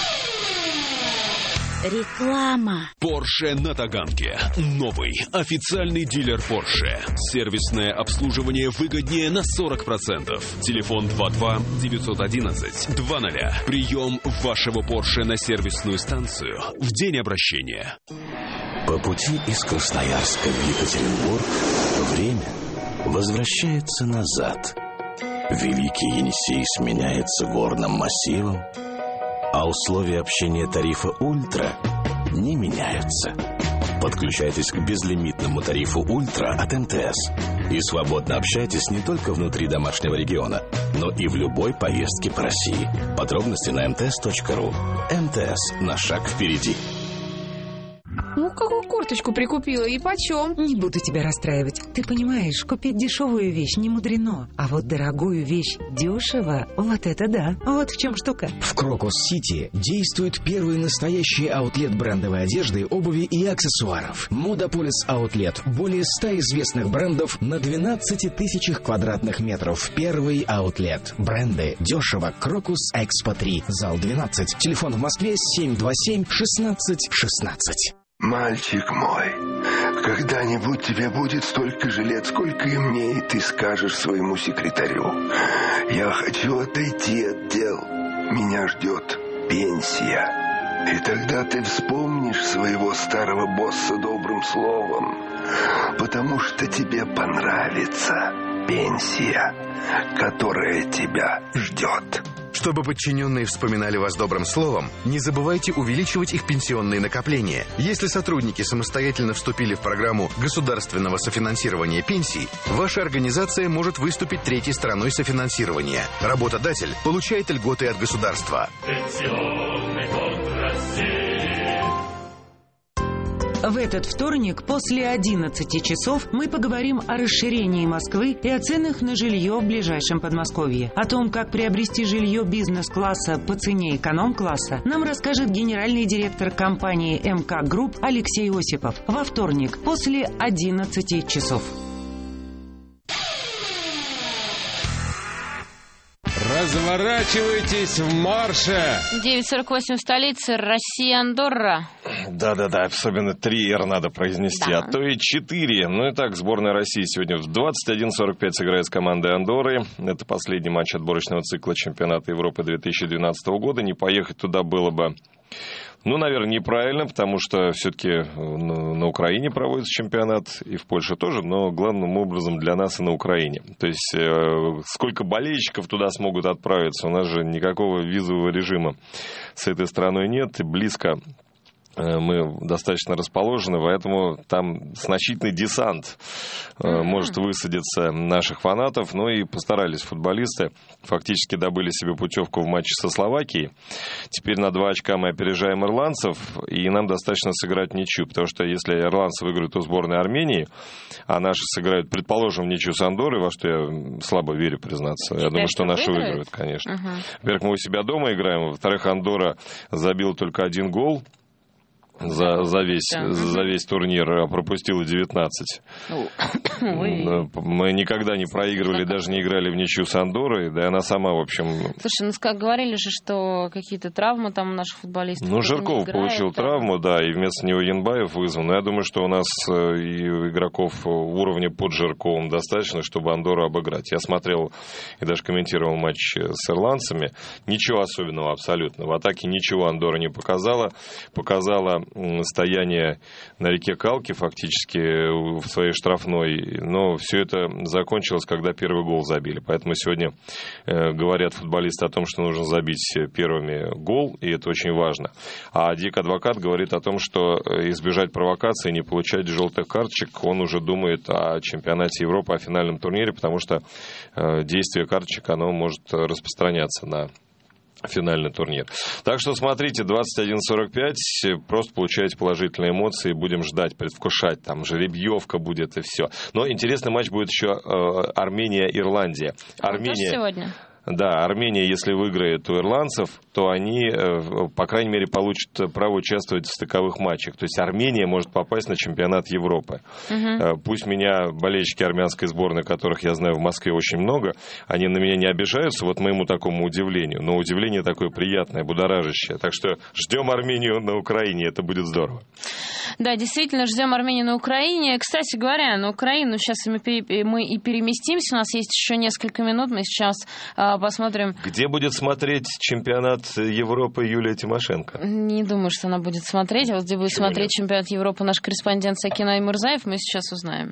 Реклама.
Porsche на Таганке. Новый официальный дилер Porsche. Сервисное обслуживание выгоднее на сорок процентов. Телефон два два девятьсот одиннадцать два ноль. Прием вашего Porsche на сервисную станцию в день обращения.
По пути из Красноярска в Екатеринбург время возвращается назад. Великий Енисей сменяется горным массивом, а условия общения тарифа «Ультра» не меняются. Подключайтесь к безлимитному тарифу «Ультра» от эм тэ эс и свободно общайтесь не только внутри домашнего региона, но и в любой поездке по России. Подробности на эм тэ эс точка ру. эм тэ эс – на шаг впереди.
Ну, какую курточку прикупила и почем?
Не буду тебя расстраивать. Ты понимаешь, купить дешевую вещь не мудрено. А вот дорогую вещь дешево, вот это да. Вот в чем штука.
В Крокус-Сити действует первый настоящий аутлет брендовой одежды, обуви и аксессуаров. Модополис Аутлет. Более ста известных брендов на двенадцати тысячах квадратных метров. Первый аутлет. Бренды. Дешево. Крокус Экспо три. Зал двенадцать. Телефон в Москве семь два семь шестнадцать шестнадцать.
Мальчик мой, когда-нибудь тебе будет столько же лет, сколько и мне, и ты скажешь своему секретарю: я хочу отойти от дел, меня ждет пенсия. И тогда ты вспомнишь своего старого босса добрым словом, потому что тебе понравится пенсия, которая тебя ждет.
Чтобы подчиненные вспоминали вас добрым словом, не забывайте увеличивать их пенсионные накопления. Если сотрудники самостоятельно вступили в программу государственного софинансирования пенсий, ваша организация может выступить третьей стороной софинансирования. Работодатель получает льготы от государства.
Пенсионный фонд России.
В этот вторник после одиннадцати часов мы поговорим о расширении Москвы и о ценах на жилье в ближайшем Подмосковье. О том, как приобрести жилье бизнес-класса по цене эконом-класса, нам расскажет генеральный директор компании эм ка Групп Алексей Осипов. Во вторник после одиннадцати часов.
Разворачивайтесь в марше!
девять сорок восемь в столице, Россия-Андорра.
Да-да-да, особенно три эр надо произнести, да. А то и четыре. Ну и так, сборная России сегодня в двадцать один сорок пять сыграет с командой Андорры. Это последний матч отборочного цикла чемпионата Европы две тысячи двенадцатого года. Не поехать туда было бы... Ну, наверное, неправильно, потому что все-таки на Украине проводится чемпионат, и в Польше тоже, но главным образом для нас и на Украине. То есть, э, сколько болельщиков туда смогут отправиться, у нас же никакого визового режима с этой страной нет, и близко мы достаточно расположены, поэтому там значительный десант mm-hmm. может высадиться наших фанатов. Ну и постарались футболисты, фактически добыли себе путевку в матче со Словакией. Теперь на два очка мы опережаем ирландцев, и нам достаточно сыграть ничью, потому что если ирландцы выиграют у сборной Армении, а наши сыграют, предположим, ничью с Андоррой, во что я слабо верю, признаться. Я думаю, что наши выиграют, конечно. Uh-huh. Во-первых, мы у себя дома играем, во-вторых, Андорра забила только один гол. За, за, весь, да. за весь турнир, а пропустила девятнадцать. Мы никогда не проигрывали, даже не играли в ничью с Андоррой, да и она сама, в общем...
Слушай, ну как говорили же, что какие-то травмы там у наших футболистов...
Ну, Жирков получил там. травму, да, и вместо него Янбаев вызвал. Но я думаю, что у нас и игроков уровня под Жирковым достаточно, чтобы Андорру обыграть. Я смотрел и даже комментировал матч с ирландцами. Ничего особенного абсолютно. В атаке ничего Андорра не показала. Показала стояние на реке Калки фактически в своей штрафной, но все это закончилось, когда первый гол забили. Поэтому сегодня э, говорят футболисты о том, что нужно забить первыми гол, и это очень важно. А Дик Адвокат говорит о том, что избежать провокации, не получать желтых карточек, он уже думает о чемпионате Европы, о финальном турнире, потому что э, действие карточек, оно может распространяться на финальный турнир. Так что смотрите, двадцать один сорок пять, просто получаете положительные эмоции, будем ждать, предвкушать, там жеребьевка будет и все. Но интересный матч будет еще э, Армения-Ирландия. Армения...
Тоже сегодня?
Да, Армения, если выиграет у ирландцев, то они, по крайней мере, получат право участвовать в стыковых матчах. То есть Армения может попасть на чемпионат Европы. Угу. Пусть меня болельщики армянской сборной, которых я знаю в Москве очень много, они на меня не обижаются, вот моему такому удивлению. Но удивление такое приятное, будоражащее. Так что ждем Армению на Украине, это будет здорово.
Да, действительно, ждем Армению на Украине. Кстати говоря, на Украину сейчас мы, мы и переместимся. У нас есть еще несколько минут. Мы сейчас а, посмотрим...
Где будет смотреть чемпионат Европы Юлия Тимошенко?
Не думаю, что она будет смотреть. А вот где будет
Почему
смотреть
нет?
чемпионат Европы наш корреспондент Сакен Аймурзаев, мы сейчас узнаем.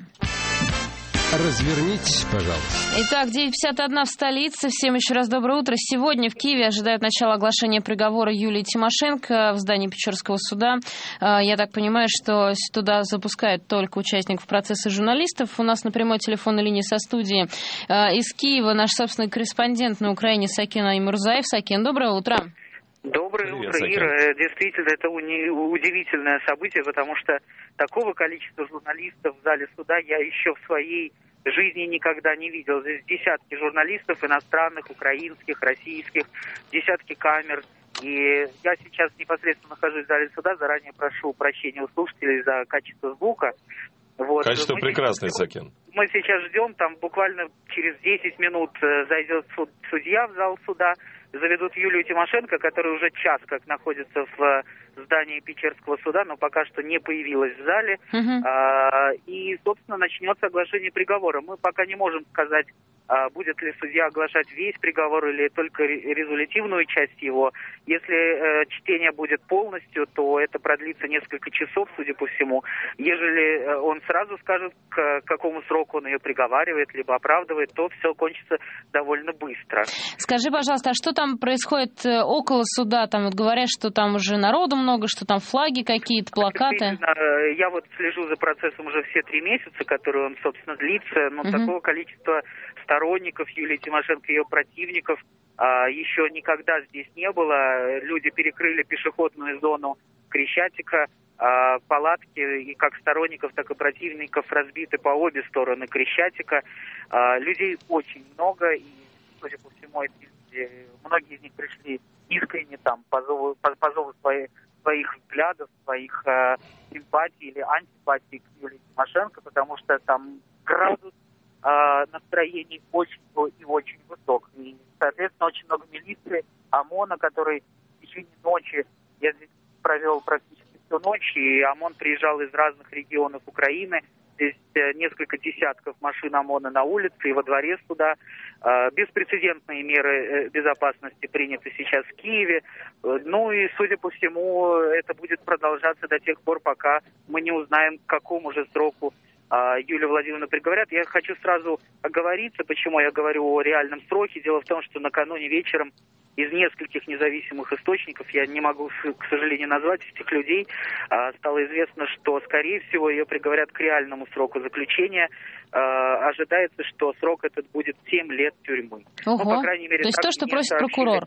Развернитесь, пожалуйста.
Итак, девять пятьдесят один в столице. Всем еще раз доброе утро. Сегодня в Киеве ожидают начала оглашения приговора Юлии Тимошенко в здании Печорского суда. Я так понимаю, что туда запускают только участников процесса журналистов. У нас на прямой телефонной линии со студии из Киева наш собственный корреспондент на Украине Сакен Аймурзаев. Сакен, доброе утро.
Доброе
Привет,
утро,
Сакен.
Ира. Действительно, это уни- удивительное событие, потому что такого количества журналистов в зале суда я еще в своей жизни никогда не видел. Здесь десятки журналистов, иностранных, украинских, российских, десятки камер. И я сейчас непосредственно нахожусь в зале суда. Заранее прошу прощения у слушателей за качество звука. Вот.
Качество
Мы
прекрасное,
сейчас,
Сакен.
Мы сейчас ждем, там буквально через десять минут э, зайдет суд- судья в зал суда, заведут Юлию Тимошенко, которая уже час как находится в э, здании Печерского суда, но пока что не появилась в зале.
Uh-huh.
А, и, собственно, начнется оглашение приговора. Мы пока не можем сказать, а, будет ли судья оглашать весь приговор или только ре- резолютивную часть его. Если э, чтение будет полностью, то это продлится несколько часов, судя по всему. Ежели э, он сразу скажет, к какому сроку он ее приговаривает, либо оправдывает, то все кончится довольно быстро.
Скажи, пожалуйста, а что там происходит около суда? Там вот говорят, что там уже народу много, что там флаги какие-то, плакаты.
Я вот слежу за процессом уже все три месяца, который он, собственно, длится, но
Угу.
такого количества сторонников Юлии Тимошенко, ее противников, а, еще никогда здесь не было. Люди перекрыли пешеходную зону Крещатика, а, палатки и как сторонников, так и противников разбиты по обе стороны Крещатика. А, людей очень много, и, судя по всему, эти люди, многие из них пришли искренне там, по зову, по, по зову своих, своих взглядов, своих а, симпатий или антипатий к Юлии Тимошенко, потому что там градус а, настроений очень и очень высок. И, соответственно, очень много милиции, ОМОНа, который в течение ночи, я здесь провел практически всю ночь, и ОМОН приезжал из разных регионов Украины. Здесь несколько десятков машин ОМОНа на улице и во дворе суда. Беспрецедентные меры безопасности приняты сейчас в Киеве. Ну и, судя по всему, это будет продолжаться до тех пор, пока мы не узнаем, к какому же сроку Юлию Владимировну приговорят. Я хочу сразу оговориться, почему я говорю о реальном сроке. Дело в том, что накануне вечером из нескольких независимых источников, я не могу, к сожалению, назвать этих людей, стало известно, что, скорее всего, ее приговорят к реальному сроку заключения. Ожидается, что срок этот будет семь лет тюрьмы.
Ого.
Ну, по крайней мере,
то есть то, что просит
сообщили.
прокурор.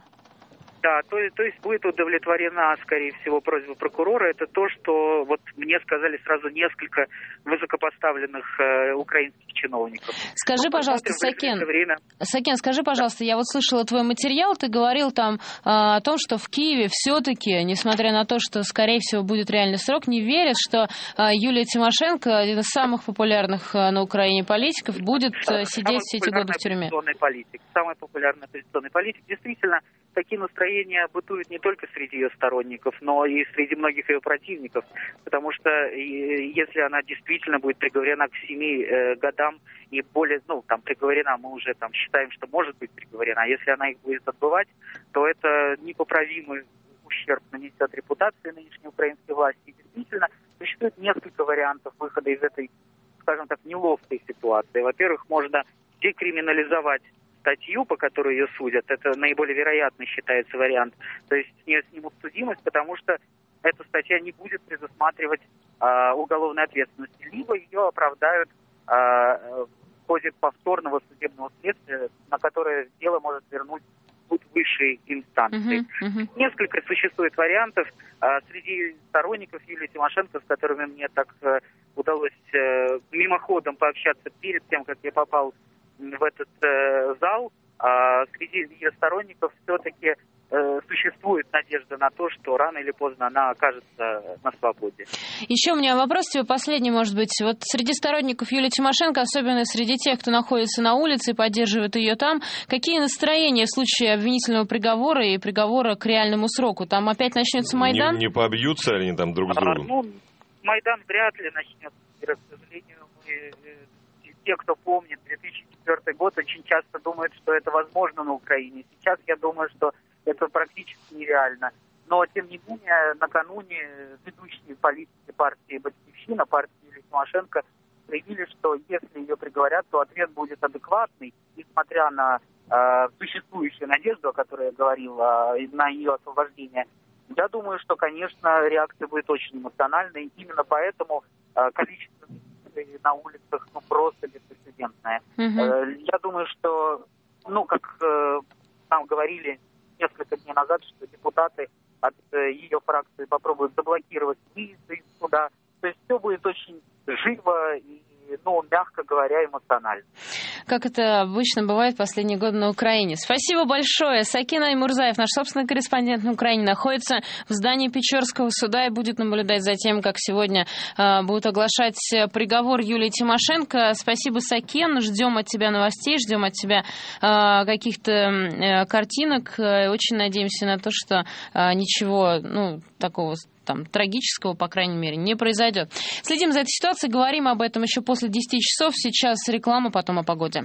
Да, то, то есть будет удовлетворена, скорее всего, просьба прокурора. Это то, что вот мне сказали сразу несколько высокопоставленных э, украинских чиновников.
Скажи,
ну,
пожалуйста, Сакен,
время.
Сакен, скажи, пожалуйста, я вот слышала твой материал, ты говорил там э, о том, что в Киеве все-таки, несмотря на то, что, скорее всего, будет реальный срок, не верят, что э, Юлия Тимошенко, один из самых популярных э, на Украине политиков, будет э, сидеть все эти годы в тюрьме.
Политик, самый популярный оппозиционный политик. Действительно, такие настроения бытуют не только среди ее сторонников, но и среди многих ее противников, потому что если она действительно будет приговорена к семи э, годам и более, ну, там, приговорена, мы уже там считаем, что может быть приговорена, а если она их будет отбывать, то это непоправимый ущерб нанесет репутации нынешней украинской власти. И действительно, существует несколько вариантов выхода из этой, скажем так, неловкой ситуации. Во-первых, можно декриминализовать статью, по которой ее судят. Это наиболее вероятный считается вариант. То есть с нее снимут судимость, потому что эта статья не будет предусматривать э, уголовной ответственности. Либо ее оправдают э, в ходе повторного судебного следствия, на которое дело может вернуть суд высшей инстанции.
Uh-huh, uh-huh.
Несколько существует вариантов. Среди сторонников Юлии Тимошенко, с которыми мне так удалось мимоходом пообщаться перед тем, как я попал в этот зал, среди ее сторонников все-таки существует надежда на то, что рано или поздно она окажется на свободе.
Еще у меня вопрос тебе последний, может быть. Вот среди сторонников Юлии Тимошенко, особенно среди тех, кто находится на улице и поддерживает ее там, какие настроения в случае обвинительного приговора и приговора к реальному сроку? Там опять начнется Майдан?
Не, не побьются они там друг с другом?
А, ну, Майдан вряд ли начнется. К сожалению, мы, те, кто помнит две тысячи четвёртый год, очень часто думают, что это возможно на Украине. Сейчас я думаю, что это практически нереально. Но, тем не менее, накануне ведущие политики партии «Батькивщина», партии Юлии Тимошенко, заявили, что если ее приговорят, то ответ будет адекватный, несмотря на э, существующую надежду, о которой я говорил, э, на ее освобождение. Я думаю, что, конечно, реакция будет очень эмоциональной. Именно поэтому э, количество людей на улицах ну, просто беспрецедентное. Mm-hmm. Э, я думаю, что, ну, как э, нам говорили несколько дней назад, что депутаты от э, ее фракции попробуют заблокировать выезды из суда. То есть все будет очень живо и, ну, мягко говоря, эмоционально.
Как это обычно бывает в последние годы на Украине. Спасибо большое. Сакен Аймурзаев, наш собственный корреспондент на Украине, находится в здании Печорского суда и будет наблюдать за тем, как сегодня э, будут оглашать приговор Юлии Тимошенко. Спасибо, Сакен. Ждем от тебя новостей, ждем от тебя э, каких-то э, картинок. Очень надеемся на то, что э, ничего, ну, такого там трагического, по крайней мере, не произойдет. Следим за этой ситуацией, говорим об этом еще после десяти часов. Сейчас реклама, потом о погоде.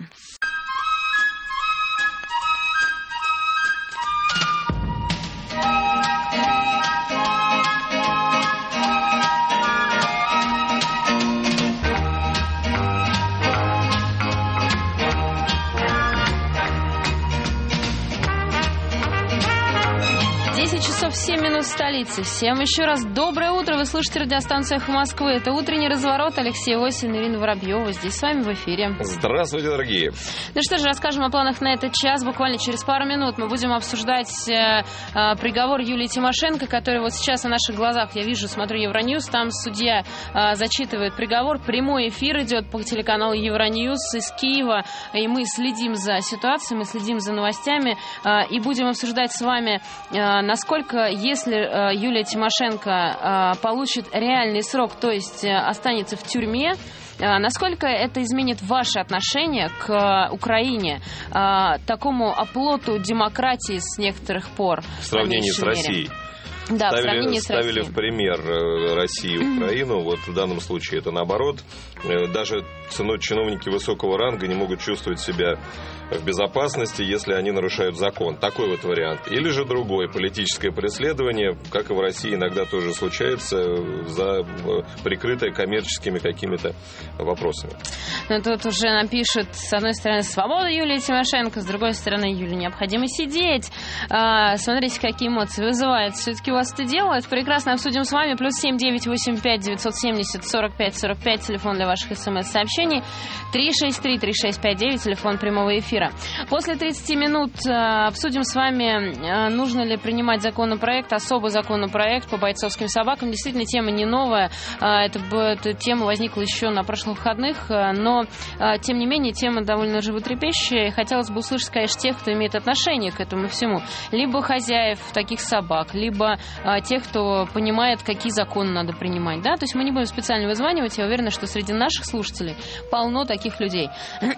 семь минут в столице. Всем еще раз доброе утро. Вы слушаете радиостанцию «Эхо Москвы». Это утренний разворот. Алексей Осин, Ирина Воробьева. Здесь с вами в эфире.
Здравствуйте, дорогие.
Ну что же, расскажем о планах на этот час. Буквально через пару минут мы будем обсуждать э, э, приговор Юлии Тимошенко, который вот сейчас на наших глазах, я вижу, смотрю Евроньюз, там судья э, зачитывает приговор. Прямой эфир идет по телеканалу Евроньюз из Киева. И мы следим за ситуацией, мы следим за новостями э, и будем обсуждать с вами, э, насколько, если э, Юлия Тимошенко э, получит реальный срок, то есть э, останется в тюрьме, э, насколько это изменит ваше отношение к э, Украине, э, такому оплоту демократии с некоторых пор?
В сравнении с Россией.
Да,
ставили,
в
ставили
в
пример Россию и Украину. Вот в данном случае это наоборот. Даже чиновники высокого ранга не могут чувствовать себя в безопасности, если они нарушают закон. Такой вот вариант. Или же другой. Политическое преследование, как и в России иногда тоже случается, за прикрытое коммерческими какими-то вопросами.
Но тут уже нам пишут, с одной стороны, свобода Юлии Тимошенко, с другой стороны, Юле необходимо сидеть. А, смотрите, какие эмоции вызывает. Все-таки у вас это делают. Прекрасно обсудим с вами. Плюс семь девять восемь пять девятьсот семьдесят сорок пять сорок пять. Телефон для ваших смс-сообщений. три шесть три три шесть пять девять. Телефон прямого эфира. После тридцати минут э, обсудим с вами, э, нужно ли принимать законопроект, особый законопроект по бойцовским собакам. Действительно, тема не новая. Э, это, эта тема возникла еще на прошлых выходных. Э, но, э, тем не менее, тема довольно животрепещущая. И хотелось бы услышать, конечно, тех, кто имеет отношение к этому всему. Либо хозяев таких собак, либо э, тех, кто понимает, какие законы надо принимать. Да? То есть мы не будем специально вызванивать. Я уверена, что среди наших слушателей полно таких людей.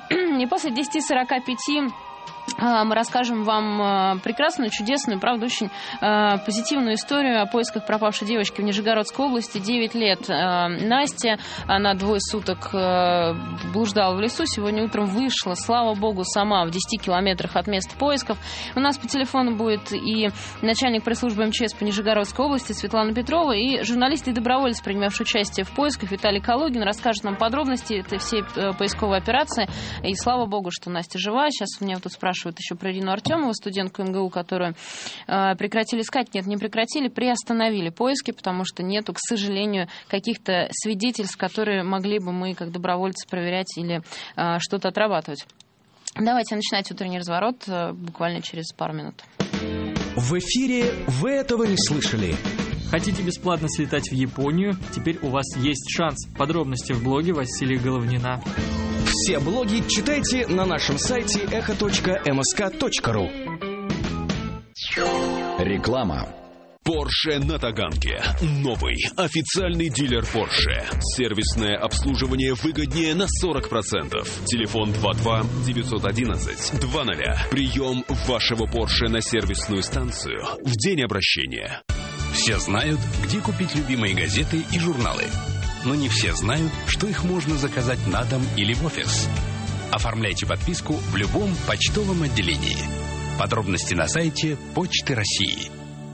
И после десяти сорока пяти мы расскажем вам прекрасную, чудесную, правда, очень э, позитивную историю о поисках пропавшей девочки в Нижегородской области. девять лет э, Настя, она двое суток э, блуждала в лесу, сегодня утром вышла, слава богу, сама в десяти километрах от места поисков. У нас по телефону будет и начальник пресс-службы эм че эс по Нижегородской области Светлана Петрова, и журналист и доброволец, принимавший участие в поисках, Виталий Калугин, расскажет нам подробности этой всей поисковой операции. И слава богу, что Настя жива. Сейчас меня тут спрашивают еще про Ирину Артемову, студентку эм гэ у, которую э, прекратили искать. Нет, не прекратили, приостановили поиски, потому что нету, к сожалению, каких-то свидетельств, которые могли бы мы, как добровольцы, проверять или э, что-то отрабатывать. Давайте начинать утренний разворот буквально через пару минут.
В эфире «Вы этого не слышали».
Хотите бесплатно слетать в Японию? Теперь у вас есть шанс. Подробности в блоге Василия Головнина.
Все блоги читайте на нашем сайте эхо точка эм эс ка точка ру.
Реклама. Porsche на Таганке. Новый официальный дилер Porsche. Сервисное обслуживание выгоднее на сорок процентов. Телефон два два девятьсот одиннадцать двадцать. Прием вашего Porsche на сервисную станцию в день обращения.
Все знают, где купить любимые газеты и журналы. Но не все знают, что их можно заказать на дом или в офис. Оформляйте подписку в любом почтовом отделении. Подробности на сайте Почты России.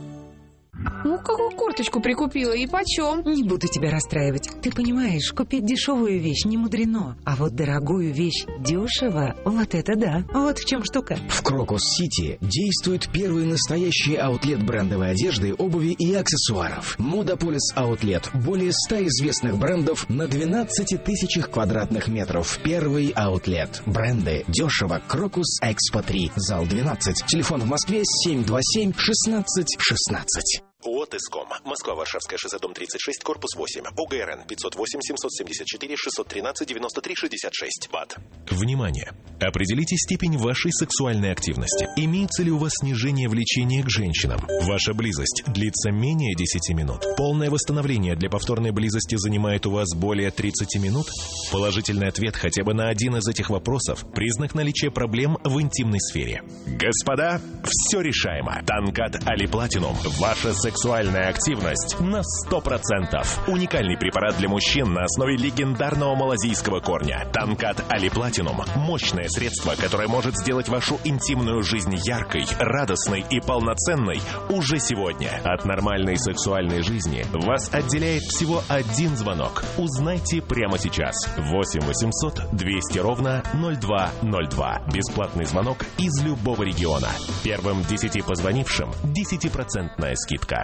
Ну, какую курточку прикупила и почем?
Не буду тебя расстраивать. Ты понимаешь, купить дешевую вещь не мудрено. А вот дорогую вещь дешево, вот это да. Вот в чем штука.
В Крокус-Сити действует первый настоящий аутлет брендовой одежды, обуви и аксессуаров. Модополис Аутлет. Более ста известных брендов на двенадцати тысячах квадратных метров. Первый аутлет. Бренды. Дешево. Крокус Экспо три. Зал двенадцать. Телефон в Москве семь два семь шестнадцать шестнадцать.
ООО «Теском». Москва, Варшавская шоссе, дом тридцать шесть, корпус восемь. ОГРН пятьсот восемь семьсот семьдесят четыре шестьсот тринадцать девяносто три шестьдесят шесть. ВАТ.
Внимание! Определите степень вашей сексуальной активности. Имеется ли у вас снижение влечения к женщинам? Ваша близость длится менее десяти минут? Полное восстановление для повторной близости занимает у вас более тридцати минут? Положительный ответ хотя бы на один из этих вопросов – признак наличия проблем в интимной сфере. Господа, все решаемо. Танкат Али Платинум. Ваша сексуальная Сексуальная активность на сто процентов. Уникальный препарат для мужчин на основе легендарного малазийского корня. Танкат Али Платинум. Мощное средство, которое может сделать вашу интимную жизнь яркой, радостной и полноценной уже сегодня. От нормальной сексуальной жизни вас отделяет всего один звонок. Узнайте прямо сейчас. восемь восемьсот двести ровно ноль два ноль два. Бесплатный звонок из любого региона. Первым десяти позвонившим десятипроцентная скидка.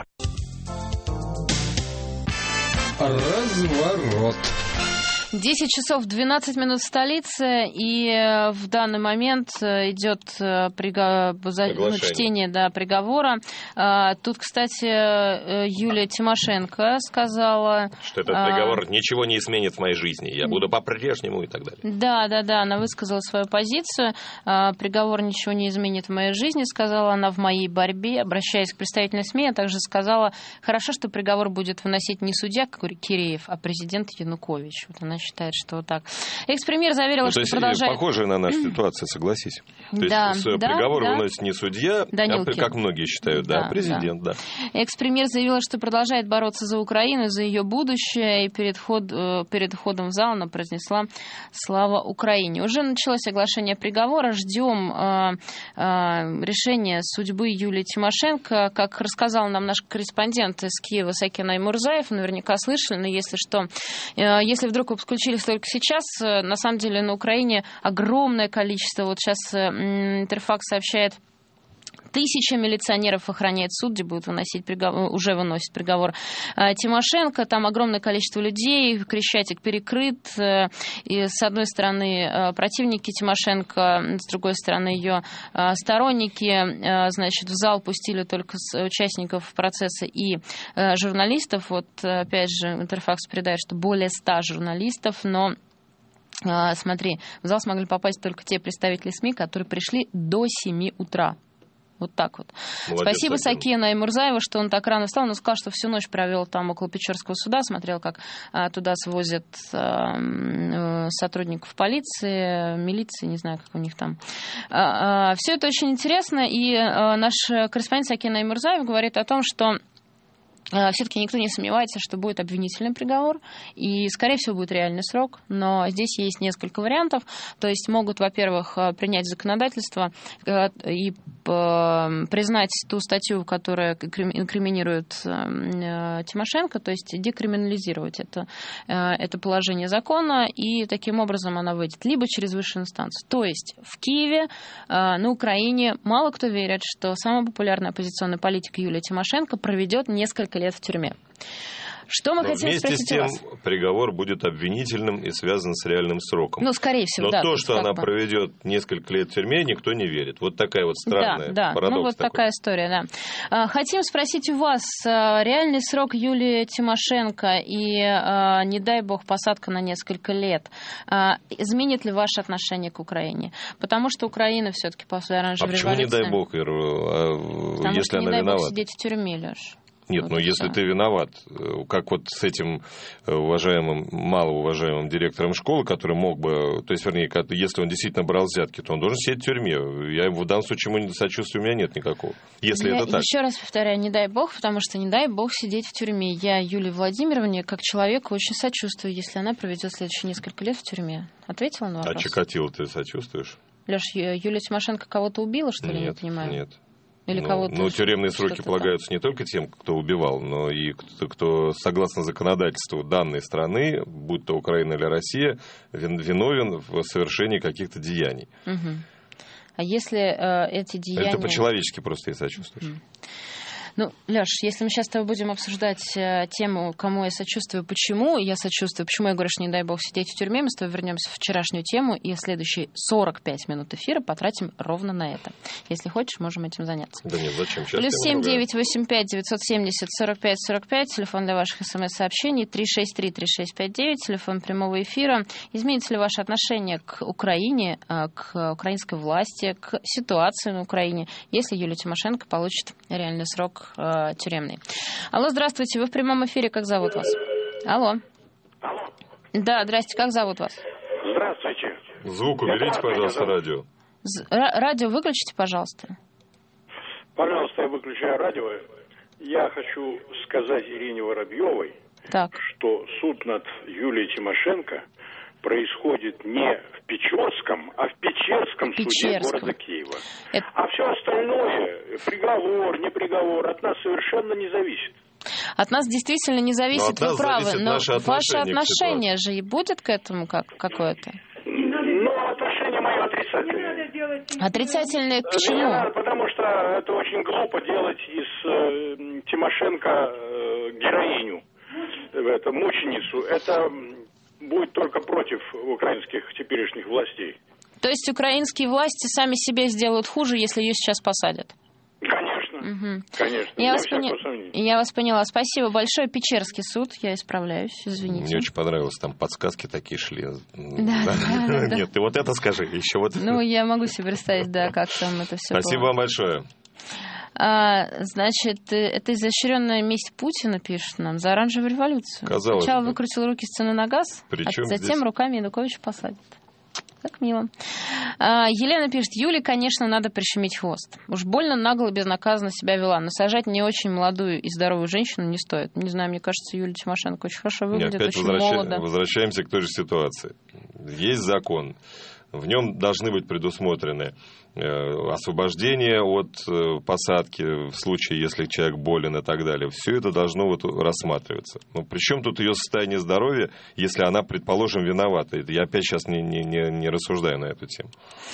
Разворот.
десять часов двенадцать минут в столице, и в данный момент идет приго... чтение да, приговора. Тут, кстати, Юлия Тимошенко сказала...
Что этот приговор а... ничего не изменит в моей жизни, я буду по-прежнему и так далее.
Да, да, да, она высказала свою позицию. Приговор ничего не изменит в моей жизни, сказала она, в моей борьбе, обращаясь к представителям СМИ, а также сказала, хорошо, что приговор будет выносить не судья Киреев, а президент Янукович. Вот она считает, что вот так. Экс-премьер заверила, ну, что продолжает...
Похожая на нашу ситуацию, согласись. То
да,
есть
да,
приговор
да.
выносит не судья,
Данилкин.
а, как многие считают, да, да президент, да.
да. Экс-премьер заявила, что продолжает бороться за Украину, за ее будущее, и перед, ход... перед входом в зал она произнесла «Слава Украине». Уже началось оглашение приговора, ждем э, э, решения судьбы Юлии Тимошенко. Как рассказал нам наш корреспондент из Киева Сакен Аймурзаев, наверняка слышали, но если что, э, если вдруг вы подключились только сейчас, на самом деле на Украине огромное количество, вот сейчас Интерфакс сообщает, тысяча милиционеров охраняет суд, где будут выносить приговор, уже выносит приговор Тимошенко. Там огромное количество людей, Крещатик перекрыт. И с одной стороны противники Тимошенко, с другой стороны ее сторонники. Значит, в зал пустили только участников процесса и журналистов. Вот опять же Интерфакс передает, что более ста журналистов, но смотри, в зал смогли попасть только те представители СМИ, которые пришли до семи утра. Вот так вот. Молодец, спасибо Сакену Аймурзаеву, что он так рано встал. Он сказал, что всю ночь провел там около Печорского суда, смотрел, как а, туда свозят а, сотрудников полиции, милиции, не знаю, как у них там. А, а, все это очень интересно, и а, наш корреспондент Сакен Аймурзаев говорит о том, что все-таки никто не сомневается, что будет обвинительный приговор, и, скорее всего, будет реальный срок, но здесь есть несколько вариантов. То есть могут, во-первых, принять законодательство и признать ту статью, которая инкриминирует Тимошенко, то есть декриминализировать это, это положение закона, и таким образом она выйдет либо через высшую инстанцию. То есть в Киеве, на Украине мало кто верит, что самая популярная оппозиционная политика Юлия Тимошенко проведет несколько лет в тюрьме. Что мы
Но
хотим
вместе
спросить
с тем,
у вас?
Приговор будет обвинительным и связан с реальным сроком.
Ну, скорее всего,
Но
да.
то, что она
бы.
проведет несколько лет в тюрьме, никто не верит. Вот такая вот странная
да, да.
парадокс.
Ну, вот
такой.
такая история, да. Хотим спросить у вас реальный срок Юлии Тимошенко и, не дай бог, посадка на несколько лет. Изменит ли ваше отношение к Украине? Потому что Украина все-таки после оранжевой
а почему
революции...
не дай бог, Ир, а,
Потому
если
что
она
не дай
виновата?
бог сидеть в тюрьме, Леш.
Нет,
вот
но если
все.
ты виноват, как вот с этим уважаемым, малоуважаемым директором школы, который мог бы, то есть, вернее, если он действительно брал взятки, то он должен сидеть в тюрьме. Я в данном случае ему сочувствия у меня нет никакого, если
Я
это так.
Еще раз повторяю, не дай бог, потому что не дай бог сидеть в тюрьме. Я Юлии Владимировне, как человеку, очень сочувствую, если она проведет следующие несколько лет в тюрьме. Ответила на вопрос?
А Чикатило ты сочувствуешь?
Леш, Юлия Тимошенко кого-то убила, что ли,
нет,
не понимаю?
Нет.
Или
ну,
кого-то
ну, тюремные сроки
что-то
полагаются
там.
не только тем, кто убивал, но и кто, кто, согласно законодательству данной страны, будь то Украина или Россия, виновен в совершении каких-то деяний.
Угу. А если э, эти деяния...
Это по-человечески просто и сочувствуешь.
Угу. Ну, Леш, если мы сейчас с тобой будем обсуждать э, тему, кому я сочувствую, почему я сочувствую, почему я говорю, что не дай бог сидеть в тюрьме, мы с тобой вернемся в вчерашнюю тему и следующие сорок пять минут эфира потратим ровно на это. Если хочешь, можем этим заняться.
Да нет, зачем? Сейчас
Плюс семь девять восемь пять девятьсот семьдесят сорок пять сорок пять, телефон для ваших смс-сообщений, три шесть три три шесть пять девять, телефон прямого эфира. Изменится ли ваше отношение к Украине, к украинской власти, к ситуации на Украине, если Юлия Тимошенко получит реальный срок тюремный? Алло, здравствуйте, вы в прямом эфире, как зовут вас? Алло.
Алло.
Да, здрасте, как зовут вас?
Здравствуйте.
Звук уберите, пожалуйста, радио.
Радио выключите, пожалуйста.
Пожалуйста, я выключаю радио. Я хочу сказать Ирине Воробьевой,
так.
что суд над Юлией Тимошенко происходит не в Печерском, а в Печерском,
Печерском.
суде города Киева.
Это...
А все остальное, приговор, не приговор, от нас совершенно не зависит.
От нас действительно не зависит, вы правы, но ваше отношение же и будет к этому как какое-то?
Ну, отношение мое отрицательное.
Отрицательное к чему?
Не надо, потому что это очень глупо делать из э, Тимошенко э, героиню, это, мученицу. Это будет только против украинских теперешних властей.
То есть украинские власти сами себе сделают хуже, если ее сейчас посадят?
Конечно.
Угу.
Конечно.
Я вас, пони... я вас поняла. Спасибо большое. Печерский суд. Я исправляюсь. Извините.
Мне очень понравилось. Там подсказки такие шли.
Да, да, да.
Нет, ты вот это скажи. Еще вот.
Ну, я могу себе представить, да, как там это все
Спасибо
было.
вам большое.
А, значит, это изощренная месть Путина, пишет нам, за оранжевую революцию.
Казалось
Сначала
бы.
выкрутил руки с цены на газ,
Причем
а затем
здесь...
руками Януковича посадят. Как мило. А, Елена пишет, Юле, конечно, надо прищемить хвост. Уж больно нагло и безнаказанно себя вела. Но сажать не очень молодую и здоровую женщину не стоит. Не знаю, мне кажется, Юлия Тимошенко очень хорошо выглядит,
опять
очень
возвраща...
молодо.
Возвращаемся к той же ситуации. Есть закон. В нем должны быть предусмотрены э, освобождение от э, посадки в случае, если человек болен и так далее. Все это должно вот рассматриваться. Но при чем тут ее состояние здоровья, если она, предположим, виновата? Я опять сейчас не, не, не, не рассуждаю на эту тему.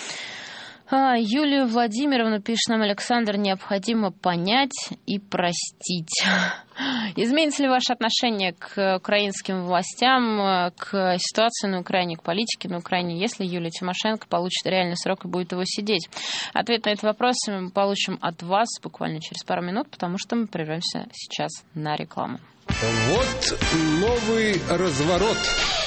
А, Юлию Владимировну, пишет нам Александр, необходимо понять и простить. Изменится ли ваше отношение к украинским властям, к ситуации на Украине, к политике на Украине, если Юлия Тимошенко получит реальный срок и будет его сидеть? Ответ на этот вопрос мы получим от вас буквально через пару минут, потому что мы прервемся сейчас на рекламу.
Вот новый разворот.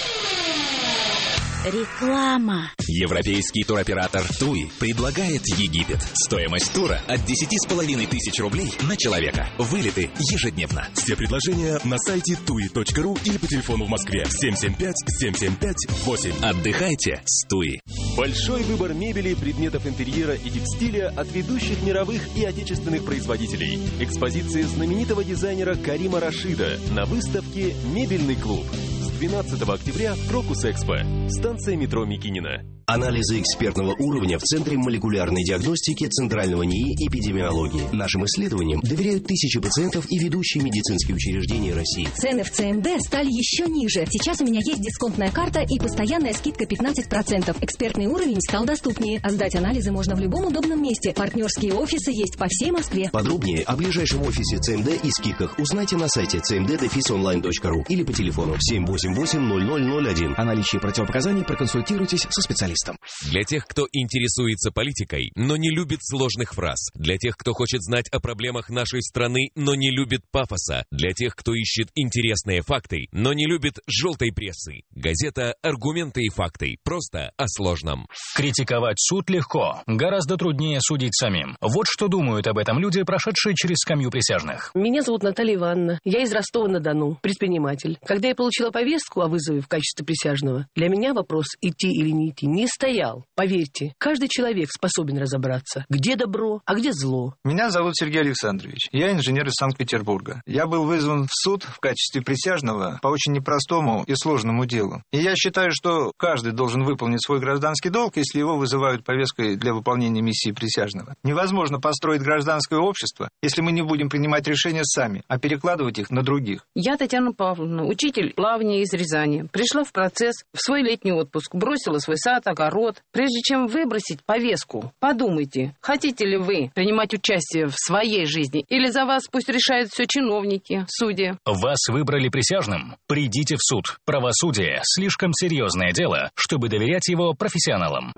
Реклама.
Европейский туроператор ТУИ предлагает Египет. Стоимость тура от десять с половиной тысяч рублей на человека. Вылеты ежедневно.
Все предложения на сайте туи точка ру или по телефону в Москве семь семь пять семь семь пять восемь.
Отдыхайте с ТУИ.
Большой выбор мебели, предметов интерьера и текстиля от ведущих мировых и отечественных производителей. Экспозиция знаменитого дизайнера Карима Рашида на выставке «Мебельный клуб». С двенадцатого октября в Крокус Экспо. Станция метро Микинина.
Анализы экспертного уровня в Центре молекулярной диагностики Центрального НИИ эпидемиологии. Нашим исследованиям доверяют тысячи пациентов и ведущие медицинские учреждения России.
Цены в ЦМД стали еще ниже. Сейчас у меня есть дисконтная карта и постоянная скидка пятнадцать процентов. Экспертный уровень стал доступнее. А сдать анализы можно в любом удобном месте. Партнерские офисы есть по всей Москве.
Подробнее о ближайшем офисе ЦМД и скидках узнайте на сайте си эм ди дефис онлайн точка ру или по телефону семь восемь восемь ноль ноль ноль один. О наличии противопоказаний проконсультируйтесь со специалистом.
Для тех, кто интересуется политикой, но не любит сложных фраз. Для тех, кто хочет знать о проблемах нашей страны, но не любит пафоса. Для тех, кто ищет интересные факты, но не любит желтой прессы. Газета «Аргументы и факты». Просто о сложном.
Критиковать суд легко. Гораздо труднее судить самим. Вот что думают об этом люди, прошедшие через скамью присяжных.
Меня зовут Наталья Ивановна. Я из Ростова-на-Дону. Предприниматель. Когда я получила повестку о вызове в качестве присяжного, для меня вопрос, идти или не идти, не стоял. Поверьте, каждый человек способен разобраться, где добро, а где зло.
Меня зовут Сергей Александрович. Я инженер из Санкт-Петербурга. Я был вызван в суд в качестве присяжного по очень непростому и сложному делу. И я считаю, что каждый должен выполнить свой гражданский долг, если его вызывают повесткой для выполнения миссии присяжного. Невозможно построить гражданское общество, если мы не будем принимать решения сами, а перекладывать их на других.
Я Татьяна Павловна, учитель плавания из Рязани. Пришла в процесс в свой летний отпуск, бросила свой сад, огород. Прежде чем выбросить повестку, подумайте, хотите ли вы принимать участие в своей жизни, или за вас пусть решают все чиновники, судьи.
Вас выбрали присяжным? Придите в суд. Правосудие – слишком серьезное дело, чтобы доверять его профессионалам.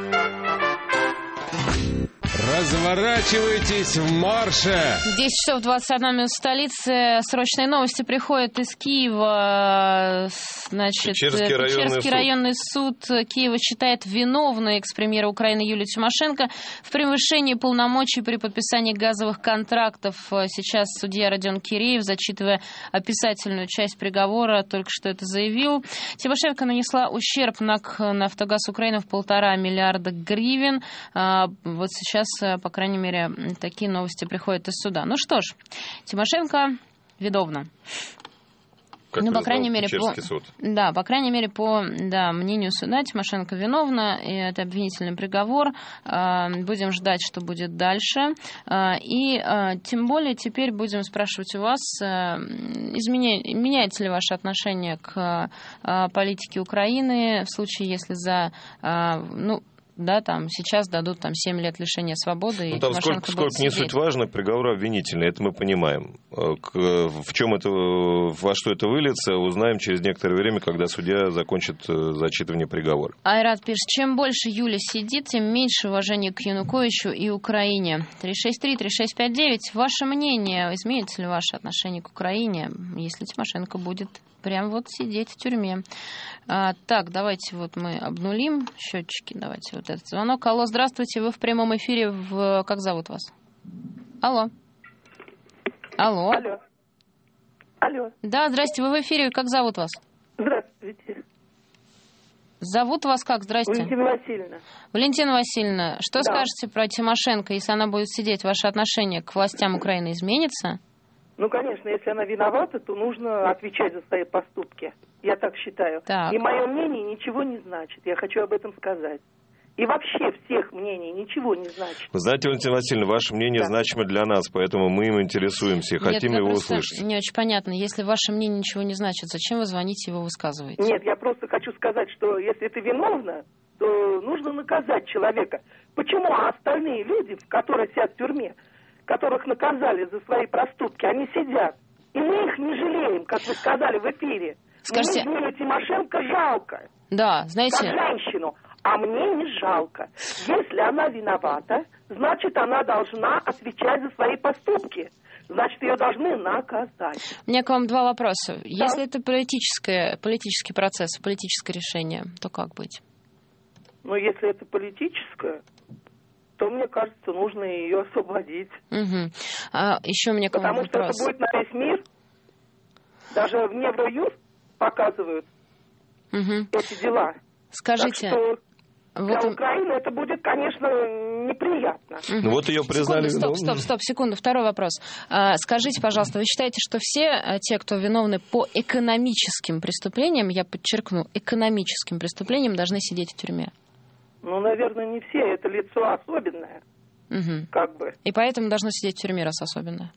Разворачивайтесь в марше!
десять часов двадцать одна минута в столице. Срочные новости приходят из Киева. Значит,
Печерский, районный,
Печерский
суд. районный
суд Киева считает виновной экс-премьера Украины Юлию Тимошенко в превышении полномочий при подписании газовых контрактов. Сейчас судья Родион Киреев, зачитывая описательную часть приговора, только что это заявил. Тимошенко нанесла ущерб НАК «Нафтогаз Украины» в полтора миллиарда гривен. Вот сейчас, по крайней мере, такие новости приходят из суда. Ну что ж, Тимошенко виновна.
Как
ну, по крайней мере, по,
суд.
да, по крайней мере, по да, мнению суда, Тимошенко виновна, и это обвинительный приговор. Будем ждать, что будет дальше. И тем более теперь будем спрашивать у вас, изменя... меняется ли ваше отношение к политике Украины в случае, если за... ну, да, там сейчас дадут там семь лет лишения свободы.
Ну,
и
там сколько, сколько не суть важно, приговор обвинительный, это мы понимаем. В чем это, во что это выльется, узнаем через некоторое время, когда судья закончит зачитывание приговора.
Айрат пишет, чем больше Юля сидит, тем меньше уважения к Януковичу и Украине. три шесть три три шесть пять девять. Ваше мнение, изменится ли ваше отношение к Украине, если Тимошенко будет прям вот сидеть в тюрьме? А, так, давайте вот мы обнулим счетчики. Давайте вот этот звонок. Алло, здравствуйте, вы в прямом эфире. В... Как зовут вас? Алло. Алло.
Алло. Алло.
Да, здрасте, вы в эфире. Как зовут вас?
Здравствуйте.
Зовут вас как? Здрасте.
Валентина Васильевна.
Валентина Васильевна, что да. скажете про Тимошенко, если она будет сидеть? Ваше отношение к властям Украины изменится?
Ну, конечно, если она виновата, то нужно отвечать за свои поступки. Я так считаю.
Так.
И мое мнение ничего не значит. Я хочу об этом сказать. И вообще всех мнений ничего не значит.
Вы знаете, Валентина Васильевна, ваше мнение да. значимо для нас, поэтому мы им интересуемся и
Нет,
хотим его услышать.
Не очень понятно. Если ваше мнение ничего не значит, зачем вы звоните и его высказываете?
Нет, я просто хочу сказать, что если ты виновна, то нужно наказать человека. Почему остальные люди, которые сидят в тюрьме, которых наказали за свои проступки, они сидят. И мы их не жалеем, как вы сказали в эфире.
Скажите...
Мне Юлию Тимошенко жалко.
Да, знаете...
Как женщину. А мне не жалко. Если она виновата, значит, она должна отвечать за свои поступки. Значит, ее должны наказать.
У меня к вам два вопроса. Да. Если это политическое, политический процесс, политическое решение, то как быть?
Ну, если это политическое... то, мне кажется, нужно ее освободить.
Угу. А еще у меня к вам
Потому
вопрос.
что это будет на весь мир. Даже в Евроюз показывают
угу.
эти дела.
Скажите...
Так что для
вот...
Украины это будет, конечно, неприятно.
Угу.
Ну, вот ее признали...
Секунду, стоп, стоп, стоп, секунду. Второй вопрос. А, скажите, пожалуйста, вы считаете, что все те, кто виновны по экономическим преступлениям, я подчеркну, экономическим преступлениям, должны сидеть в тюрьме?
Ну, наверное, не все. Это лицо особенное.
Угу.
Как бы.
И поэтому должно сидеть в тюрьме, раз особенное.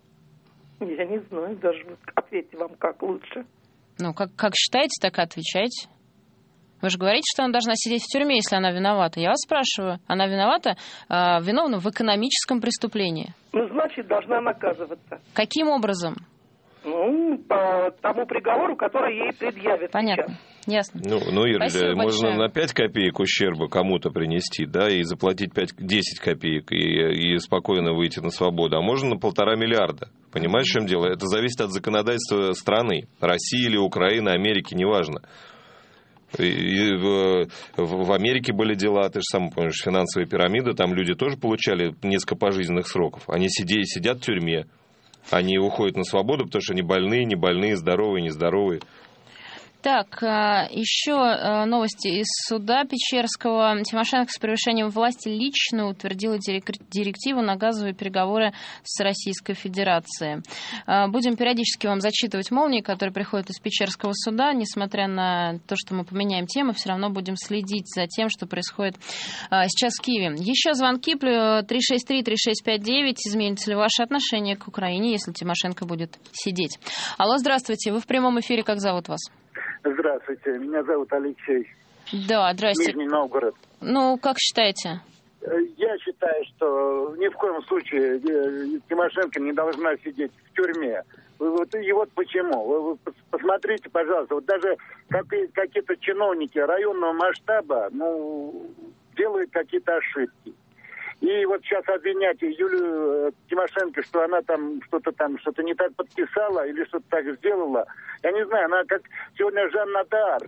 Я не знаю, даже ответьте вам как лучше.
Ну, как, как считаете, так и отвечайте. Вы же говорите, что она должна сидеть в тюрьме, если она виновата. Я вас спрашиваю, она виновата, э, виновна в экономическом преступлении?
Ну, значит, должна наказываться.
Каким образом?
Ну, по тому приговору, который ей предъявят.
Понятно.
Сейчас.
Ясно.
Ну, ну Ира,
Спасибо
можно
большое.
на пять копеек ущерба кому-то принести, да, и заплатить десять копеек, и, и спокойно выйти на свободу. А можно на полтора миллиарда. Понимаешь, в чем дело? Это зависит от законодательства страны. России или Украины, Америки, неважно. И, и в, в Америке были дела, ты же сам помнишь, финансовые пирамиды, там люди тоже получали несколько пожизненных сроков. Они сидели, сидят в тюрьме, они уходят на свободу, потому что они больные, не больные, здоровые, нездоровые.
Так, еще новости из суда Печерского. Тимошенко с превышением власти лично утвердила директиву на газовые переговоры с Российской Федерацией. Будем периодически вам зачитывать молнии, которые приходят из Печерского суда. Несмотря на то, что мы поменяем тему, все равно будем следить за тем, что происходит сейчас в Киеве. Еще звонки. три шесть три три шесть пять девять. Изменится ли ваше отношение к Украине, если Тимошенко будет сидеть? Алло, здравствуйте. Вы в прямом эфире. Как зовут вас?
Здравствуйте, меня зовут Алексей.
Да, здрасте.
Нижний Новгород.
Ну, как считаете?
Я считаю, что ни в коем случае Тимошенко не должна сидеть в тюрьме. Вот, и вот почему. Вы посмотрите, пожалуйста, вот даже какие-то чиновники районного масштаба, ну, делают какие-то ошибки. И вот сейчас обвинять Юлию Тимошенко, что она там что-то там что-то не так подписала или что-то так сделала. Я не знаю, она как сегодня Жанна д'Арк.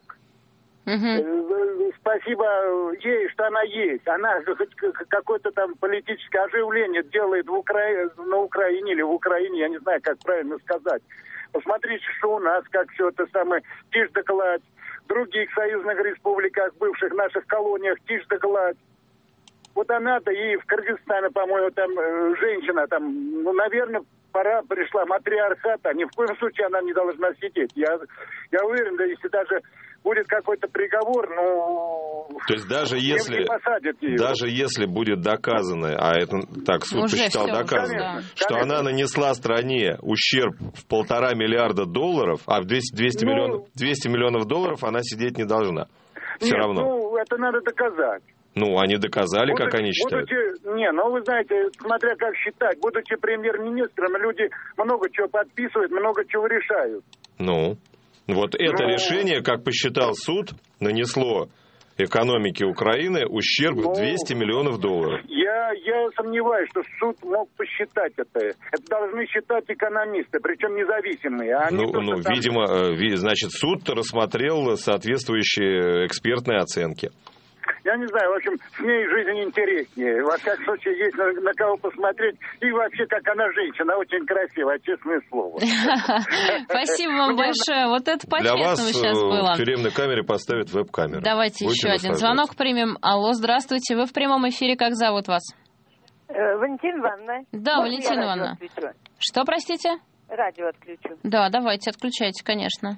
Uh-huh. Спасибо ей, что она есть. Она хоть какое-то там политическое оживление делает в Укра... на Украине или в Украине, я не знаю, как правильно сказать. Посмотрите, что у нас, как все это самое, тишь да гладь. В других союзных республиках, бывших наших колониях, тишь да гладь. Вот она-то и в Кыргызстане, по-моему, там э, женщина, там, ну, наверное, пора пришла матриархата. Ни в коем случае она не должна сидеть. Я, я уверен, да если даже будет какой-то приговор, ну...
То есть даже если, даже если будет доказано, а это так суд
уже
посчитал
все,
доказано,
да.
что
Конечно.
она нанесла стране ущерб в полтора миллиарда долларов, а в двести, двести,
ну,
миллионов, двести миллионов долларов она сидеть не должна. Все
нет,
равно.
Ну, это надо доказать.
Ну, они доказали,
будучи,
как они считают.
Будучи, не, ну вы знаете, смотря как считать, будучи премьер-министром, люди много чего подписывают, много чего решают.
Ну, вот это
ну,
решение, как посчитал суд, нанесло экономике Украины ущерб
ну,
в двести миллионов долларов.
Я, я сомневаюсь, что суд мог посчитать это. Это должны считать экономисты, причем независимые. А
ну, ну
там...
видимо, значит, суд рассмотрел соответствующие экспертные оценки.
Я не знаю, в общем, с ней жизнь интереснее. Во всяком случае, есть на, на кого посмотреть. И вообще, как она женщина, очень красивая, честное слово.
Спасибо вам большое. Вот это по-честному сейчас было.
Для вас в тюремной камере поставят веб-камеру.
Давайте еще один звонок примем. Алло, здравствуйте. Вы в прямом эфире. Как зовут вас?
Валентина Ивановна.
Да, Валентина Ивановна. Что, простите?
Радио отключу.
Да, давайте, отключайте, конечно.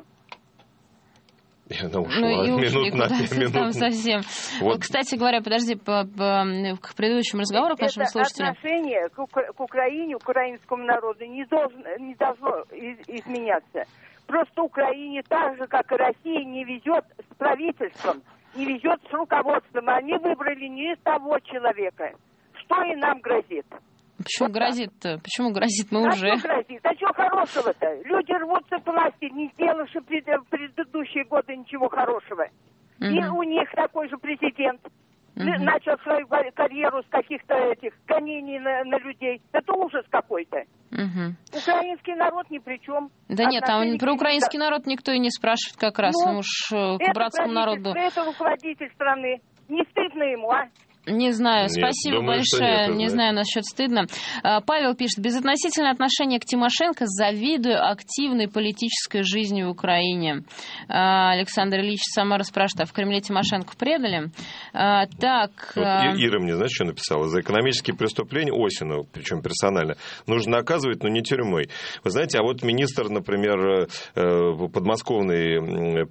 И она ушла.
Ну и ушли
минут на
куда-то там совсем.
Вот.
Вот, кстати говоря, подожди, по, по, к предыдущему разговору к нашим
это
слушателям.
Отношение к, к Украине, к украинскому народу не, должен, не должно из, изменяться. Просто Украине так же, как и Россия, не везет с правительством, не везет с руководством. Они выбрали не того человека. Что и нам грозит?
Почему
вот
грозит-то? Почему грозит? Мы
а
уже...
что грозит? А что хорошего-то? Люди рвутся к власти, не сделавши в предыдущие годы ничего хорошего.
Угу.
И у них такой же президент.
Угу.
Начал свою карьеру с каких-то этих гонений на, на людей. Это ужас какой-то.
Угу.
Украинский народ ни при чем.
Да нет, там про украинский народ никто и не спрашивает как раз. Ну, уж к братскому народу.
Это руководитель страны. Не стыдно ему, а?
Не знаю,
Нет,
спасибо
думаю,
большое.
Нет,
не знаю, насчет стыдно. Павел пишет, безотносительное отношение к Тимошенко, завидую активной политической жизни в Украине. Александр Ильич Самара спрашивает, а в Кремле Тимошенко предали? Так.
Вот Ира мне, знаешь, что написала? За экономические преступления Осинова, причем персонально, нужно наказывать, но не тюрьмой. Вы знаете, а вот министр, например, подмосковный,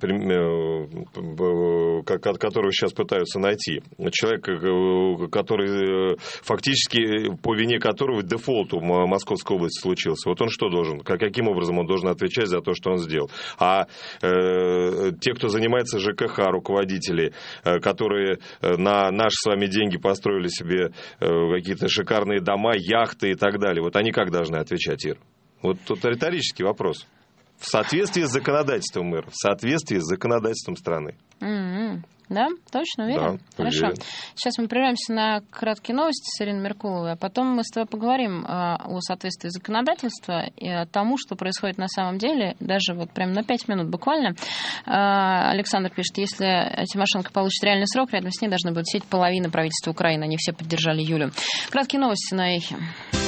которого сейчас пытаются найти, человек, который фактически по вине которого дефолт в Московской области случился. Вот он что должен? Каким образом он должен отвечать за то, что он сделал? А э, те, кто занимается ЖКХ, руководители, э, которые на наши с вами деньги построили себе э, какие-то шикарные дома, яхты и так далее, вот они как должны отвечать, Ир? Вот тут риторический вопрос. В соответствии с законодательством, мэр, в соответствии с законодательством страны.
Mm-hmm. Да? Точно? Уверен?
Да,
Хорошо.
уверен.
Сейчас мы прервемся на краткие новости с Ириной Меркуловой, а потом мы с тобой поговорим а, о соответствии законодательства и о тому, что происходит на самом деле, даже вот прям на пять минут буквально. А, Александр пишет, если Тимошенко получит реальный срок, рядом с ней должна будет сидеть половина правительства Украины. Они все поддержали Юлю. Краткие новости на Эхе.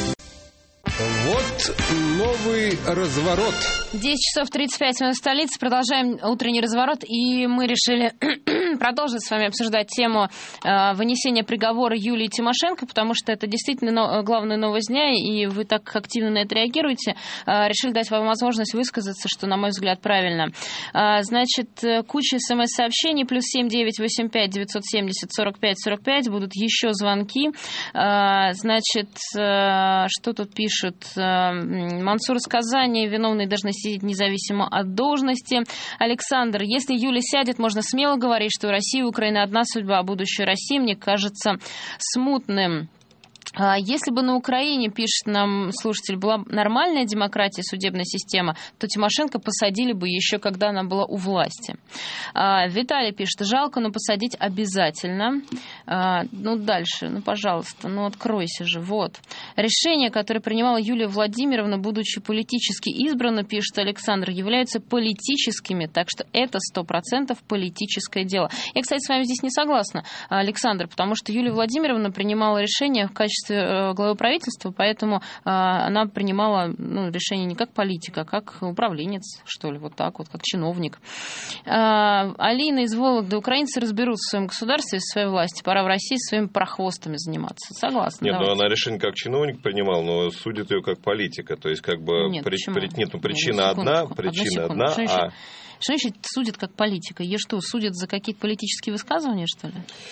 Вот новый разворот.
десять часов тридцать пять минут в столице. Продолжаем утренний разворот. И мы решили продолжить с вами обсуждать тему э, вынесения приговора Юлии Тимошенко, потому что это действительно но, главная новость дня, и вы так активно на это реагируете. Э, решили дать вам возможность высказаться, что, на мой взгляд, правильно. Э, значит, куча смс-сообщений. Плюс семь девять восемь пять девятьсот семьдесят сорок пять сорок пять. Будут еще звонки. Э, значит, э, что тут пишут? Мансур из Казани, виновные должны сидеть независимо от должности. Александр, если Юля сядет, можно смело говорить, что у России и Украины одна судьба, а будущее России, мне кажется, смутным. Если бы на Украине, пишет нам слушатель, была нормальная демократия, судебная система, то Тимошенко посадили бы еще, когда она была у власти. Виталий пишет, жалко, но посадить обязательно. Ну, дальше, ну, пожалуйста, ну, откройся же, вот. Решение, которое принимала Юлия Владимировна, будучи политически избрана, пишет Александр, являются политическими, так что это сто процентов политическое дело. Я, кстати, с вами здесь не согласна, Александр, потому что Юлия Владимировна принимала решение в качестве главы правительства, поэтому а, она принимала ну, решение не как политика, а как управленец, что ли, вот так вот, как чиновник. А, Алина из Вологды, украинцы разберутся в своем государстве, в своей власти, пора в России своими прохвостами заниматься. Согласна.
Нет,
давайте.
но она решение как чиновник принимала, но судит ее как политика, то есть как бы
нет,
при, при, нет, ну, причина
нет,
одна, причина
одну
одна, а...
Что значит судят как политика? Ее что, судят за какие-то политические высказывания, что ли?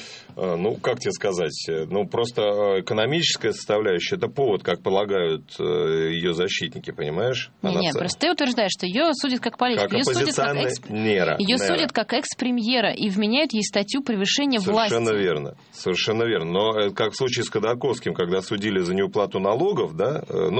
Ну, как тебе сказать? Ну, просто экономическая составляющая – это повод, как полагают ее защитники, понимаешь?
Нет, нет, просто ты утверждаешь, что ее судят как политика.
Как
ее судят как, экс...
нера,
ее
нера.
судят как экс-премьера и вменяют ей статью превышения власти.
Совершенно верно. Совершенно верно. Но как в случае с Ходорковским, когда судили за неуплату налогов, да,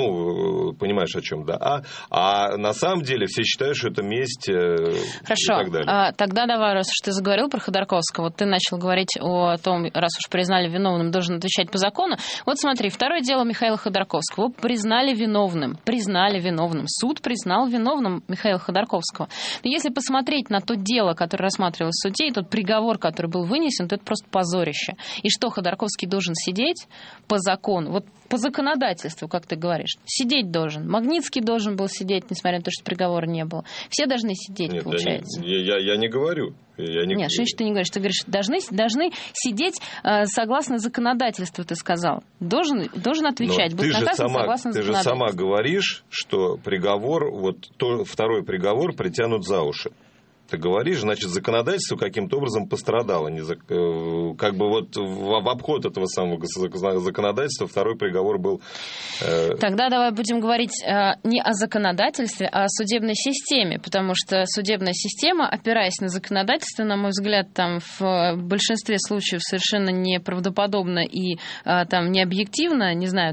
ну, понимаешь, о чем, да, а, а на самом деле все считают, что это месть.
Хорошо,
и так далее.
А, тогда давай, раз уж ты заговорил про Ходорковского, вот ты начал говорить о том, раз уж признали виновным, должен отвечать по закону. Вот смотри, второе дело Михаила Ходорковского. Его признали виновным, признали виновным. Суд признал виновным Михаила Ходорковского. Но если посмотреть на то дело, которое рассматривалось в суде, и тот приговор, который был вынесен, то это просто позорище. И что, Ходорковский должен сидеть по закону? Вот по законодательству, как ты говоришь. Сидеть должен. Магнитский должен был сидеть, несмотря на то, что приговора не было. Все должны сидеть,
Нет,
получается.
Я, я, я не говорю. Я не...
Нет, что значит ты не говоришь? Ты говоришь, должны, должны сидеть э, согласно законодательству, ты сказал. Должен, должен отвечать.
Но
Будет
ты же
наказан
сама,
согласно
ты же сама говоришь, что приговор, вот то, второй приговор притянут за уши. Ты говоришь, значит, законодательство каким-то образом пострадало. Не за, как бы вот в, в обход этого самого законодательства второй приговор был... Э...
Тогда давай будем говорить э, не о законодательстве, а о судебной системе, потому что судебная система, опираясь на законодательство, на мой взгляд, там в большинстве случаев совершенно неправдоподобно и э, там необъективно, не знаю,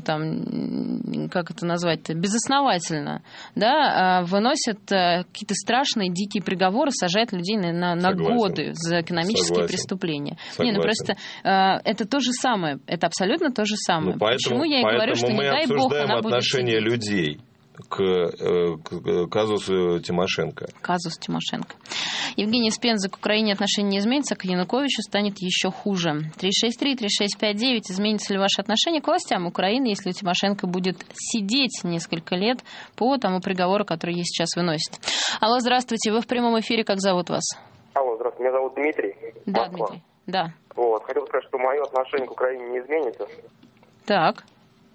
там, как это назвать-то, безосновательно, да, э, выносят э, какие-то страшные, дикие приговоры, сажает людей на, на, на годы за экономические Согласен. преступления.
Согласен.
Не, ну просто э, это то же самое. Это абсолютно то же самое.
Ну, поэтому,
Почему я и говорю, что не дай бог она будет
отношение
сидеть.
людей к, к казусу Тимошенко.
Казус Тимошенко. Евгений из Пензы: к Украине отношение не изменится, к Януковичу станет еще хуже. три шесть три три шесть пять девять. Изменится ли ваше отношение к властям Украины, если у Тимошенко будет сидеть несколько лет по тому приговору, который ей сейчас выносит? Алло, здравствуйте, вы в прямом эфире, как зовут вас?
Алло, здравствуйте, меня зовут Дмитрий.
Да,
Москва.
Дмитрий, да.
Вот, хотел сказать, что мое отношение к Украине не изменится.
Так.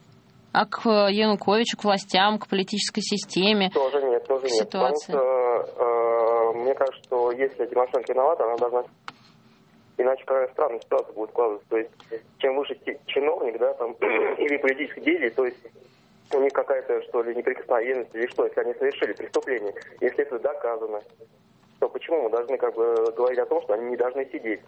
А к Януковичу, к властям, к политической системе?
Тоже нет, тоже нет.
Ситуации.
Потому что э, мне кажется, что если Тимошенко виновата, она должна... Иначе какая странная ситуация будет складываться. То есть, чем выше чиновник, да, там, или политический деятель, то есть у них какая-то, что ли, неприкосновенность или что, если они совершили преступление, если это доказано, то почему мы должны как бы говорить о том, что они не должны сидеть?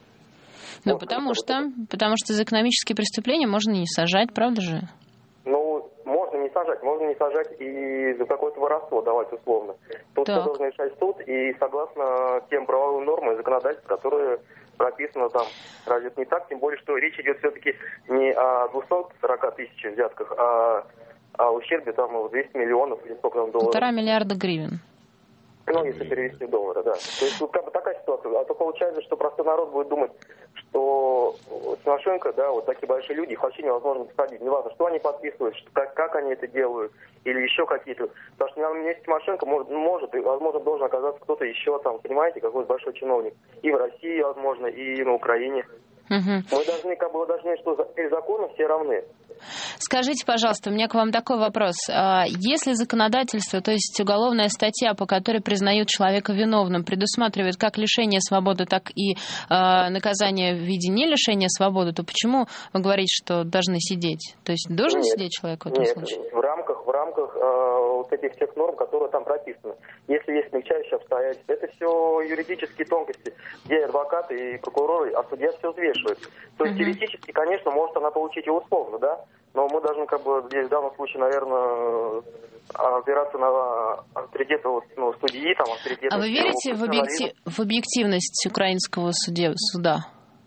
Ну, потому что, потому что за экономические преступления можно не сажать, правда же?
Ну, можно не сажать, можно не сажать и за какое-то воровство давать условно. Тут все должен решать суд, и согласно тем правовым нормам и законодательству, которые прописано там. Разве это не так? Тем более, что речь идет все-таки не о двухстах сорока тысячах взятках, а о ущербе там в двести миллионов или сколько там долларов.
Полтора миллиарда гривен.
Ну, если перевести в доллары, да. То есть, вот как бы такая ситуация. А то получается, что простой народ будет думать, что Тимошенко, да, вот такие большие люди, их вообще невозможно посадить. Неважно, что они подписывают, что, как, как они это делают, или еще какие-то. Потому что на месте Тимошенко может, может и, возможно, должен оказаться кто-то еще там, понимаете, какой-то большой чиновник. И в России, возможно, и на Украине. Угу. Мы должны, как бы, должны, что перед законом все равны.
Скажите, пожалуйста, у меня к вам такой вопрос. Если законодательство, то есть уголовная статья, по которой признают человека виновным, предусматривает как лишение свободы, так и э, наказание в виде не лишения свободы, то почему вы говорите, что должны сидеть? То есть должен
нет,
сидеть человек в этом
нет,
случае?
в рамках, в рамках э, вот этих всех норм, которые там прописаны. Если есть смягчающие обстоятельства, это все юридические тонкости, где адвокаты и прокуроры, а судья все взвешивает. То есть uh-huh. теоретически, конечно, может она получить и условно, да? Но мы должны, как бы, здесь в данном случае, наверное, опираться на авторитет ну, судьи, там, авторитет...
А вы верите в, объектив... в объективность украинского суде... суда?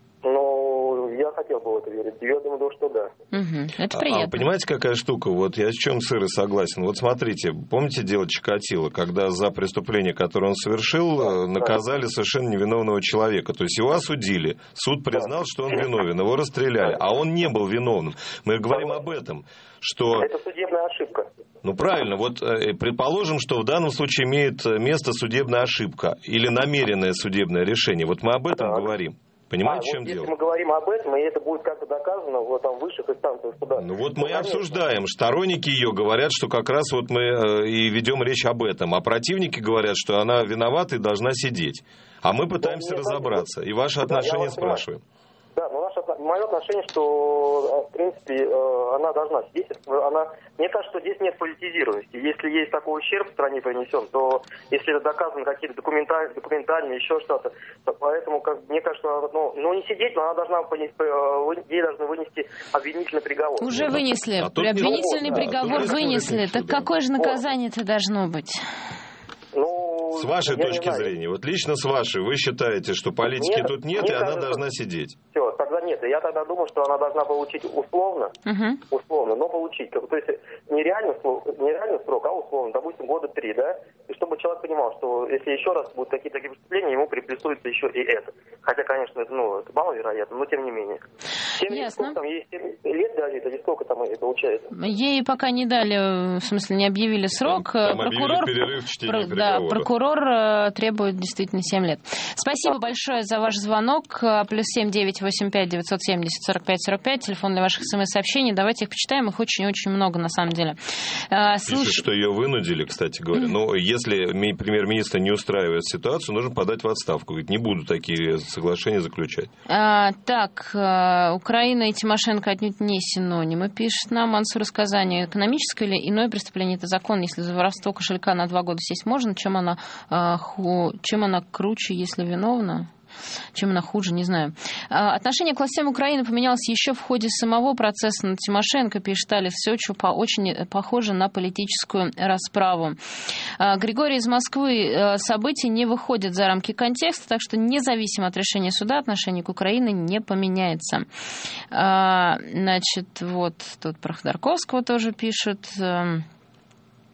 Ну, я хотел бы в это верить. Я думаю, что да.
Угу. Это приятно.
А, понимаете, какая штука? Вот я с чем сыр и согласен. Вот смотрите, помните дело Чикатило, когда за преступление, которое он совершил, да, наказали да. совершенно невиновного человека. То есть его осудили, суд признал, да. что он виновен, его расстреляли, а он не был виновным. Мы говорим об этом, что...
Это судебная ошибка.
Ну, правильно. Вот э, предположим, что в данном случае имеет место судебная ошибка или намеренное судебное решение. Вот мы об этом да. говорим. Понимаете, а, в чем
вот
дело?
Если мы говорим об этом, и это будет как-то доказано в там, высших инстанциях суда.
Ну вот мы и обсуждаем. Сторонники ее говорят, что как раз вот мы э, и ведем речь об этом. А противники говорят, что она виновата и должна сидеть. А мы пытаемся да, разобраться. И ваши да, отношения спрашиваем.
Да, но наше, мое отношение, что, в принципе, она должна сидеть. Она, мне кажется, что здесь нет политизированности. Если есть такой ущерб в стране принесен, то если это доказано какие-то документальные, документальные еще что-то, то поэтому, как, мне кажется, ну, ну, не сидеть, но она должна понести, ей должны вынести обвинительный приговор.
Уже вынесли. А обвинительный не приговор да, вынесли. Так да. какое же наказание-то должно быть?
Ну,
с вашей точки зрения, вот лично с вашей, вы считаете, что политики нет, тут нет, и она кажется, должна сидеть?
Все, тогда нет. Я тогда думаю, что она должна получить условно, uh-huh. условно, но получить. То есть не реальный, не реальный срок, а условно, допустим, года три, да? И чтобы человек понимал, что если еще раз будут какие-то такие преступления, ему приплюсуется еще и это. Хотя, конечно, это, ну, это маловероятно, но тем не менее. Тем
Ясно.
Там есть лет дали, или сколько там это получается?
Ей пока не дали, в смысле, не объявили срок.
Там
прокурор,
перерыв в чтении
про, да, прокурор требует действительно семь лет. Спасибо большое за ваш звонок. Плюс семь девять восемь пять девятьсот семьдесят сорок пять сорок пять. Телефон для ваших смс-сообщений. Давайте их почитаем. Их очень-очень много, на самом деле.
Слуш... Пишет, что ее вынудили, кстати говоря. Mm-hmm. Но если премьер-министр не устраивает ситуацию, нужно подать в отставку. Ведь не буду такие соглашения заключать.
А, так, Украина и Тимошенко отнюдь не синонимы, пишет нам Мансур из Казани. Экономическое или иное преступление – это закон. Если за воровство кошелька на два года сесть можно, чем она, ху... чем она круче, если виновна? Чем она хуже, не знаю. Отношение к властям Украины поменялось еще в ходе самого процесса над Тимошенко, пишет Алис. Все очень похоже на политическую расправу. Григорий из Москвы. События не выходят за рамки контекста, так что независимо от решения суда отношение к Украине не поменяется. Значит, вот тут про Ходорковского тоже пишут.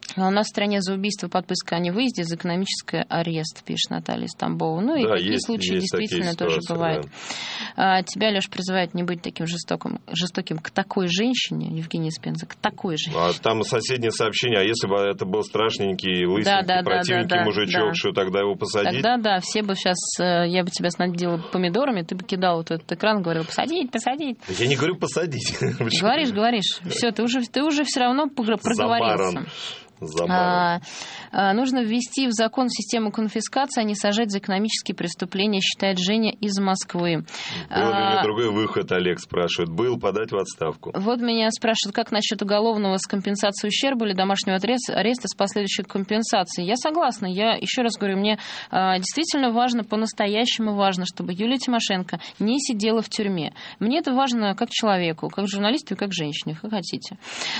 У нас в стране за убийство подписка о невыезде, за экономический арест, пишет Наталья из Тамбова. Ну и
да,
такие
есть,
случаи
есть
действительно
такие
тоже
ситуации,
бывают. Да. Тебя, Леш, призывает не быть таким жестоким, жестоким к такой женщине, Евгения Спенза, к такой женщине.
А там соседнее сообщение, а если бы это был страшненький, лысенький,
да, да,
противненький
да, да,
мужичок,
да.
что тогда его посадить?
Тогда, да, все бы сейчас, я бы тебя снабдила помидорами, ты бы кидал вот этот экран, говорил, посадить, посадить.
Я не говорю посадить.
Говоришь, говоришь. Все, ты уже, ты уже все равно проговорился. А, а, нужно ввести в закон систему конфискации, а не сажать за экономические преступления, считает Женя из Москвы.
Был ли у меня другой выход, Олег спрашивает. Был подать в отставку.
Вот меня спрашивают, как насчет уголовного с компенсацией ущерба или домашнего ареста с последующей компенсацией. Я согласна. Я еще раз говорю, мне а, действительно важно, по-настоящему важно, чтобы Юлия Тимошенко не сидела в тюрьме. Мне это важно как человеку, как журналисту и как женщине, как хотите.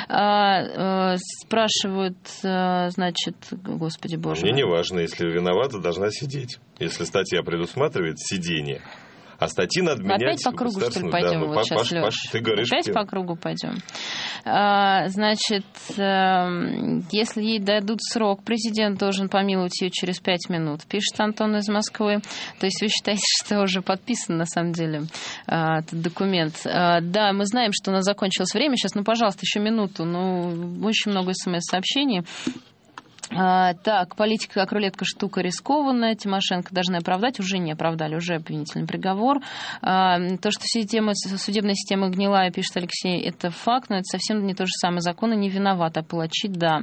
А, а, спрашивают, значит, господи боже.
Мне не важно, если виновата, должна сидеть. Если статья предусматривает сидение. А статьи надо менять.
Опять по кругу, что ли, пойдем? Да, ну, вот
Паш,
сейчас, Леш.
Паш, ты говоришь,
Опять по кругу пойдем. А, значит, если ей дадут срок, президент должен помиловать ее через пять минут, пишет Антон из Москвы. То есть вы считаете, что уже подписан, на самом деле, этот документ. Да, мы знаем, что у нас закончилось время. Сейчас, ну, пожалуйста, еще минуту. Ну, очень много смс-сообщений. А, так, политика как рулетка штука рискованная, Тимошенко должны оправдать, уже не оправдали, уже обвинительный приговор. А, то, что система, судебная система гнилая, пишет Алексей, это факт, но это совсем не то же самое. Законы не виноваты, а палачи, да.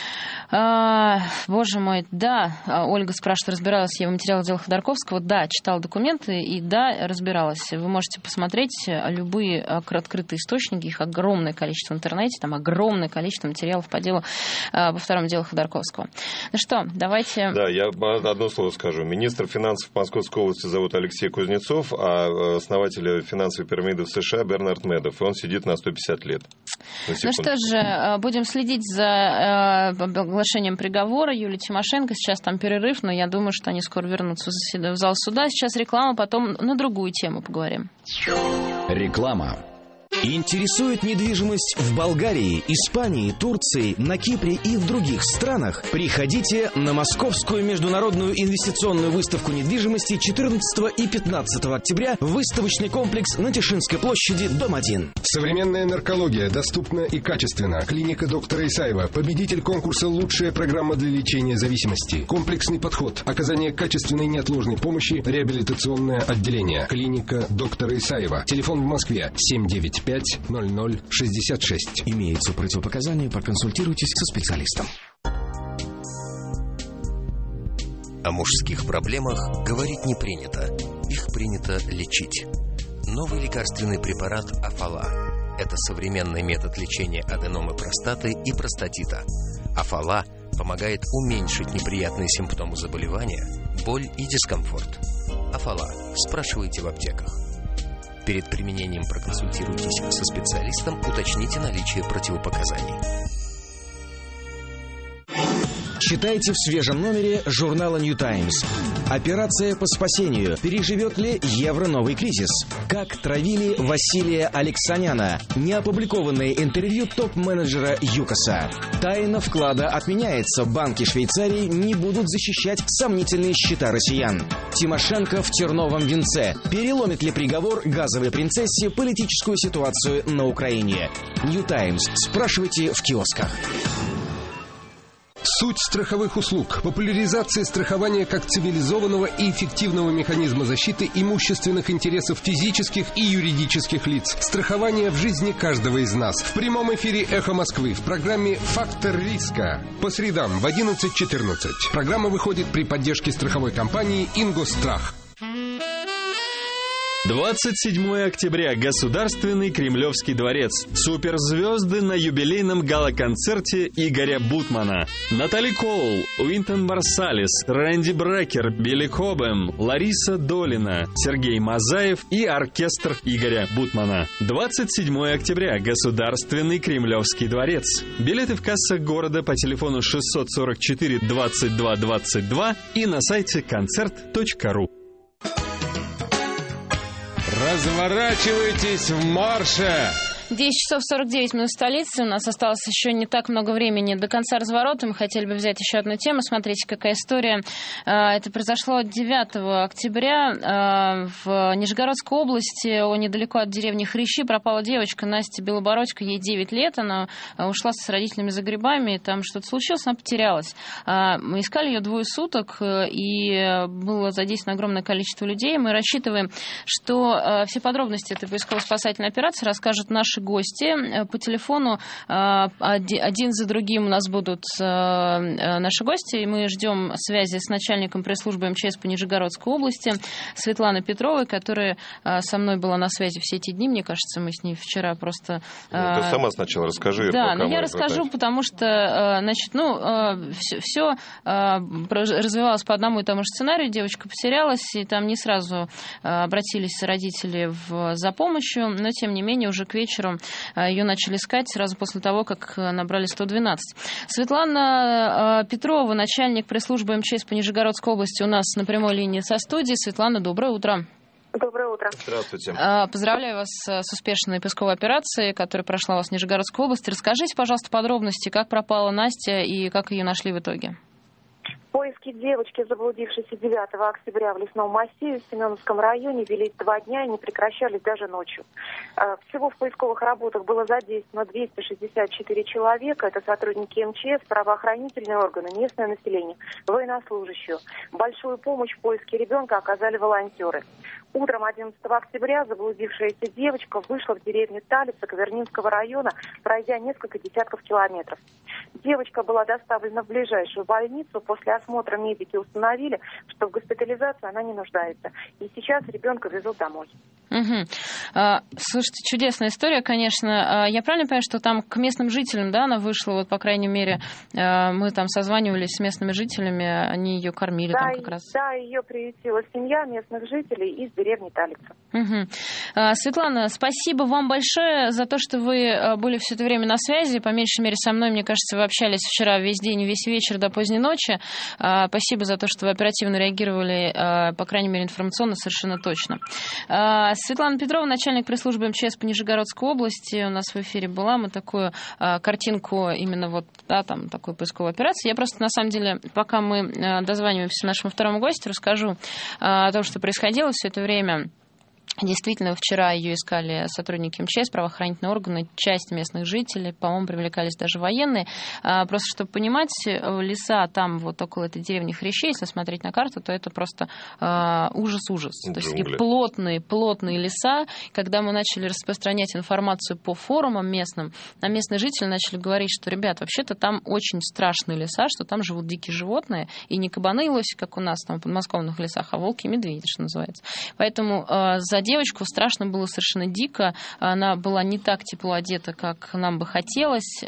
А, боже мой, да, Ольга спрашивает, разбиралась я в материалах дела Ходорковского, да, читала документы и да, разбиралась. Вы можете посмотреть любые открытые источники, их огромное количество в интернете, там огромное количество материалов по делу, по второму делу Ходорковского. Ну что, давайте...
Да, я одно слово скажу. Министр финансов Московской области зовут Алексей Кузнецов, а основатель финансовой пирамиды в США Бернард Медов, и он сидит на сто пятьдесят лет.
Ну что же, будем следить за оглашением приговора Юлии Тимошенко. Сейчас там перерыв, но я думаю, что они скоро вернутся в зал суда. Сейчас реклама, потом на другую тему поговорим.
Реклама. Интересует недвижимость в Болгарии, Испании, Турции, на Кипре и в других странах? Приходите на Московскую международную инвестиционную выставку недвижимости четырнадцатого и пятнадцатого октября в выставочный комплекс на Тишинской площади, дом один.
Современная наркология доступна и качественно. Клиника доктора Исаева. Победитель конкурса «Лучшая программа для лечения зависимости». Комплексный подход. Оказание качественной неотложной помощи. Реабилитационное отделение. Клиника доктора Исаева. Телефон в Москве семь девять пять ноль ноль шестьдесят шесть.
Имеются противопоказания, проконсультируйтесь со специалистом.
О мужских проблемах говорить не принято. Их принято лечить. Новый лекарственный препарат Афала. Это современный метод лечения аденомы простаты и простатита. Афала помогает уменьшить неприятные симптомы заболевания, боль и дискомфорт. Афала. Спрашивайте в аптеках. Перед применением проконсультируйтесь со специалистом, уточните наличие противопоказаний.
Читайте в свежем номере журнала New Times. Операция по спасению. Переживет ли евро новый кризис? Как травили Василия Алексаняна? Неопубликованное интервью топ-менеджера ЮКОСа. Тайна вклада отменяется. Банки Швейцарии не будут защищать сомнительные счета россиян. Тимошенко в терновом венце. Переломит ли приговор газовой принцессе политическую ситуацию на Украине? New Times. Спрашивайте в киосках.
Суть страховых услуг. Популяризация страхования как цивилизованного и эффективного механизма защиты имущественных интересов физических и юридических лиц. Страхование в жизни каждого из нас. В прямом эфире «Эхо Москвы» в программе «Фактор риска». По средам в одиннадцать четырнадцать. Программа выходит при поддержке страховой компании «Ингосстрах».
двадцать седьмого октября. Государственный Кремлевский дворец. Суперзвезды на юбилейном гала-концерте Игоря Бутмана. Натали Коул, Уинтон Марсалис, Рэнди Брекер, Билли Хоббем, Лариса Долина, Сергей Мазаев и оркестр Игоря Бутмана. двадцать седьмого октября. Государственный Кремлевский дворец. Билеты в кассах города по телефону шестьсот сорок четыре двадцать два двадцать два и на сайте концерт точка ру.
Разворачивайтесь в марше!
десять часов сорок девять минут в столице. У нас осталось еще не так много времени до конца разворота. Мы хотели бы взять еще одну тему. Смотрите, какая история. Это произошло девятого октября в Нижегородской области, недалеко от деревни Хрящи. Пропала девочка Настя Белобородько, ей девять лет. Она ушла с родителями за грибами, там что-то случилось, она потерялась. Мы искали ее двое суток, и было задействовано огромное количество людей. Мы рассчитываем, что все подробности этой поисково-спасательной операции расскажут наши гости. По телефону один за другим у нас будут наши гости, и мы ждем связи с начальником пресс-службы эм че эс по Нижегородской области Светланой Петровой, которая со мной была на связи все эти дни. Мне кажется, мы с ней вчера просто...
Ну, ты сама сначала расскажи.
Да, но я расскажу, хватает. Потому что, значит, ну, все, все развивалось по одному и тому же сценарию. Девочка потерялась, и там не сразу обратились родители в, за помощью, но, тем не менее, уже к вечеру ее начали искать сразу после того, как набрали сто двенадцать. Светлана Петрова, начальник пресс-службы эм че эс по Нижегородской области, у нас на прямой линии со студией. Светлана, доброе утро.
Доброе утро.
Здравствуйте.
Поздравляю вас с успешной поисковой операцией, которая прошла у вас в Нижегородской области. Расскажите, пожалуйста, подробности, как пропала Настя и как ее нашли в итоге.
Поиски девочки, заблудившейся девятого октября в лесном массиве в Семеновском районе, велись два дня и не прекращались даже ночью. Всего в поисковых работах было задействовано двести шестьдесят четыре человека. Это сотрудники эм че эс, правоохранительные органы, местное население, военнослужащие. Большую помощь в поиске ребенка оказали волонтеры. Утром одиннадцатого октября заблудившаяся девочка вышла в деревню Талица Ковернинского района, пройдя несколько десятков километров. Девочка была доставлена в ближайшую больницу. После осмотра медики установили, что в госпитализации она не нуждается. И сейчас ребенка везут домой.
Угу. А, слушайте, чудесная история, конечно. А, я правильно понимаю, что там к местным жителям, да, она вышла, вот, по крайней мере, а, мы там созванивались с местными жителями, они ее кормили,
да,
там как раз.
Да, ее приютила семья местных жителей из деревни Талица.
Угу. А, Светлана, спасибо вам большое за то, что вы были все это время на связи. По меньшей мере, со мной, мне кажется, вы общались вчера весь день, весь вечер до поздней ночи. А, спасибо за то, что вы оперативно реагировали, а, по крайней мере, информационно, совершенно точно. А, Светлана Петрова, начальник пресс-службы эм че эс по Нижегородской области, у нас в эфире была. Мы такую а, картинку именно вот, да, там, такой поисковой операции. Я просто, на самом деле, пока мы а, дозваниваемся нашему второму гостю, расскажу а, о том, что происходило все это время. Действительно, вчера ее искали сотрудники эм че эс, правоохранительные органы, часть местных жителей, по-моему, привлекались даже военные. А, просто, чтобы понимать, леса там вот около этой деревни Хрящи, если смотреть на карту, то это просто а, ужас-ужас. То есть такие плотные, плотные леса. Когда мы начали распространять информацию по форумам местным, а местные жители начали говорить, что, ребят, вообще-то там очень страшные леса, что там живут дикие животные, и не кабаны и лоси, как у нас там в подмосковных лесах, а волки и медведи, что называется. Поэтому а, за девочку страшно было совершенно дико. Она была не так тепло одета, как нам бы хотелось.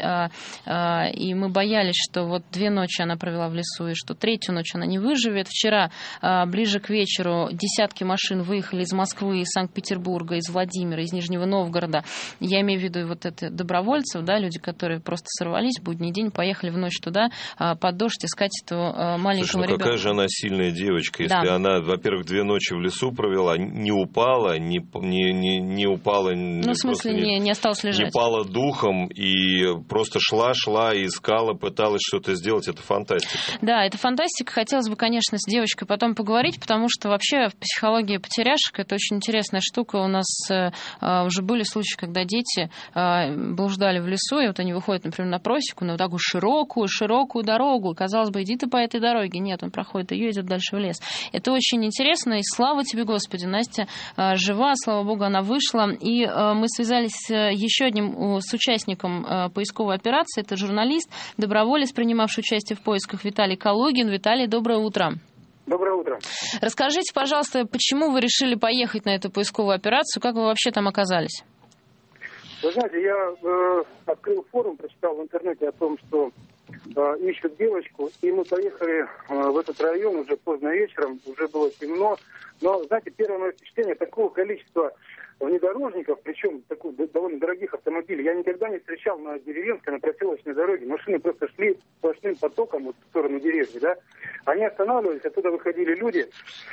И мы боялись, что вот две ночи она провела в лесу, и что третью ночь она не выживет. Вчера, ближе к вечеру, десятки машин выехали из Москвы, из Санкт-Петербурга, из Владимира, из Нижнего Новгорода. Я имею в виду и вот это добровольцев, да, люди, которые просто сорвались в будний день, поехали в ночь туда под дождь искать этого маленького
Слушай, ну
ребенка.
Какая же она сильная девочка, если
да.
она, во-первых, две ночи в лесу провела, не упала, Не, не, не, не упала,
ну, в смысле, не, не осталось лежать.
Не пала духом и просто шла, шла, искала, пыталась что-то сделать. Это фантастика.
Да, это фантастика. Хотелось бы, конечно, с девочкой потом поговорить, потому что вообще в психологии потеряшек это очень интересная штука. У нас э, уже были случаи, когда дети э, блуждали в лесу, и вот они выходят, например, на просеку, на вот такую широкую, широкую дорогу. Казалось бы, иди ты по этой дороге. Нет, он проходит ее, идет дальше в лес. Это очень интересно, и слава тебе, Господи, Настя э, жива, слава богу, она вышла. И э, мы связались с еще одним с участником э, поисковой операции. Это журналист, доброволец, принимавший участие в поисках, Виталий Калугин. Виталий, доброе утро.
Доброе утро.
Расскажите, пожалуйста, почему вы решили поехать на эту поисковую операцию? Как вы вообще там оказались?
Вы знаете, я э, открыл форум, прочитал в интернете о том, что э, ищут девочку, и мы поехали э, в этот район уже поздно вечером, уже было темно. Но, знаете, первое мое впечатление, такого количества внедорожников, причем таких довольно дорогих автомобилей, я никогда не встречал на деревенской, на проселочной дороге. Машины просто шли сплошным потоком вот, в сторону деревни, да. Они останавливались, оттуда выходили люди.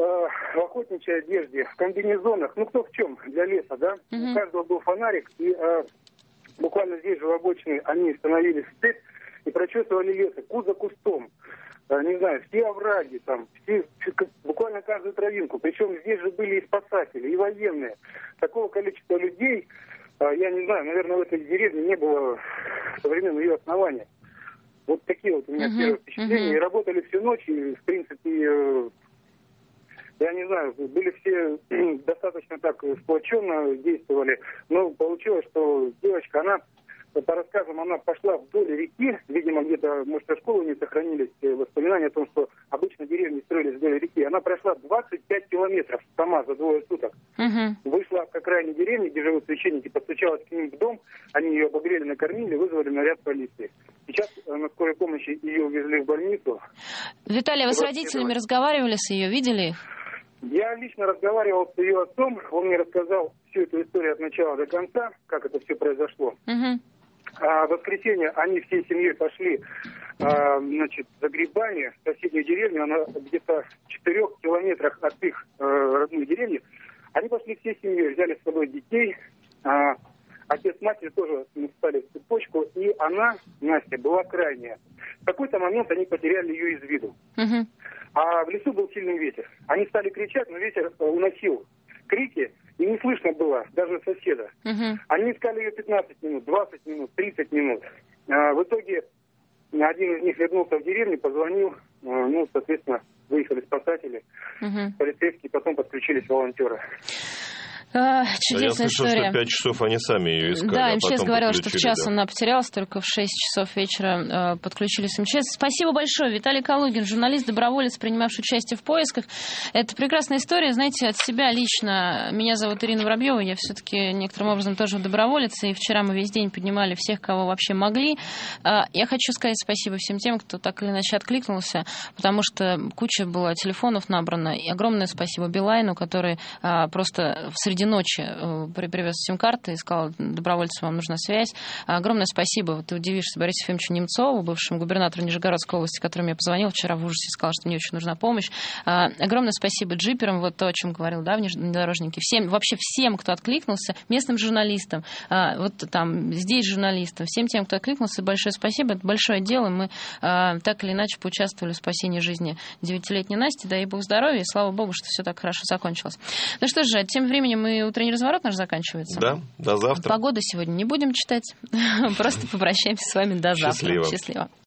в охотничьей одежде, в комбинезонах, ну кто в чем, для леса, да? Mm-hmm. У каждого был фонарик, и э, буквально здесь же в обочине они становились в цепь и прочесывали лес, куст за кустом. Э, не знаю, все овраги, там, все, буквально каждую травинку. Причем здесь же были и спасатели, и военные. Такого количества людей, э, я не знаю, наверное, в этой деревне не было со времен ее основания. Вот такие вот у меня uh-huh, первые впечатления. Uh-huh. И работали всю ночь, и, в принципе, э, я не знаю, были все достаточно так сплоченно действовали, но получилось, что девочка, она, по рассказам, она пошла вдоль реки, видимо, где-то, может, со школы не сохранились воспоминания о том, что обычно деревни строились вдоль реки. Она прошла двадцать пять километров сама за двое суток. Uh-huh. Вышла к окраине деревни, где живут священники, постучалась к ним в дом, они ее обогрели, накормили, вызвали наряд полиции. Сейчас на скорой помощи ее увезли в больницу.
Виталий, вы с родителями разговаривали с ее, видели их?
Я лично разговаривал с ее отцом, он мне рассказал всю эту историю от начала до конца, как это все произошло. Uh-huh. А в воскресенье они всей семьей пошли, а, значит, за грибами в соседнюю деревню, она где-то в четырех километрах от их а, родной деревни. Они пошли всей семьей, взяли с собой детей, а, отец с матерью тоже стали в цепочку, и она, Настя, была крайняя. В какой-то момент они потеряли ее из виду. Uh-huh. А в лесу был сильный ветер. Они стали кричать, но ветер уносил крики, и не слышно было даже соседа. Uh-huh. Они искали ее пятнадцать минут, двадцать минут, тридцать минут. А в итоге один из них вернулся в деревню, позвонил, ну, соответственно, выехали спасатели, uh-huh. полицейские, потом подключились волонтеры.
А, чудесная
я слышал,
история.
Что пять часов они сами ее искали.
Да,
а
МЧС говорила, что в час
да.
она потерялась, только в шесть часов вечера э, подключились МЧС. Спасибо большое. Виталий Калугин, журналист, доброволец, принимавший участие в поисках. Это прекрасная история. Знаете, от себя лично. Меня зовут Ирина Воробьева. Я все-таки некоторым образом тоже доброволец. И вчера мы весь день поднимали всех, кого вообще могли. Э, я хочу сказать спасибо всем тем, кто так или иначе откликнулся, потому что куча была телефонов набрана. И огромное спасибо Билайну, который э, просто среди ночи привез сим-карты и сказал: добровольцам, вам нужна связь. Огромное спасибо. Вот ты удивишься Борису Ефимовичу Немцову, бывшему губернатору Нижегородской области, который мне позвонил вчера в ужасе, сказал, что мне очень нужна помощь. Огромное спасибо джиперам, вот то, о чем говорил, да, внедорожники, всем, вообще всем, кто откликнулся, местным журналистам, вот там здесь журналистам, всем тем, кто откликнулся, большое спасибо. Это большое дело. Мы так или иначе поучаствовали в спасении жизни девятилетней Насти, дай ей бог здоровья, и слава богу, что все так хорошо закончилось. Ну что же, тем временем мы утренний разворот наш заканчивается.
Да, до завтра.
Погоду сегодня не будем читать. Просто попрощаемся с вами до завтра.
Счастливо.
Счастливо.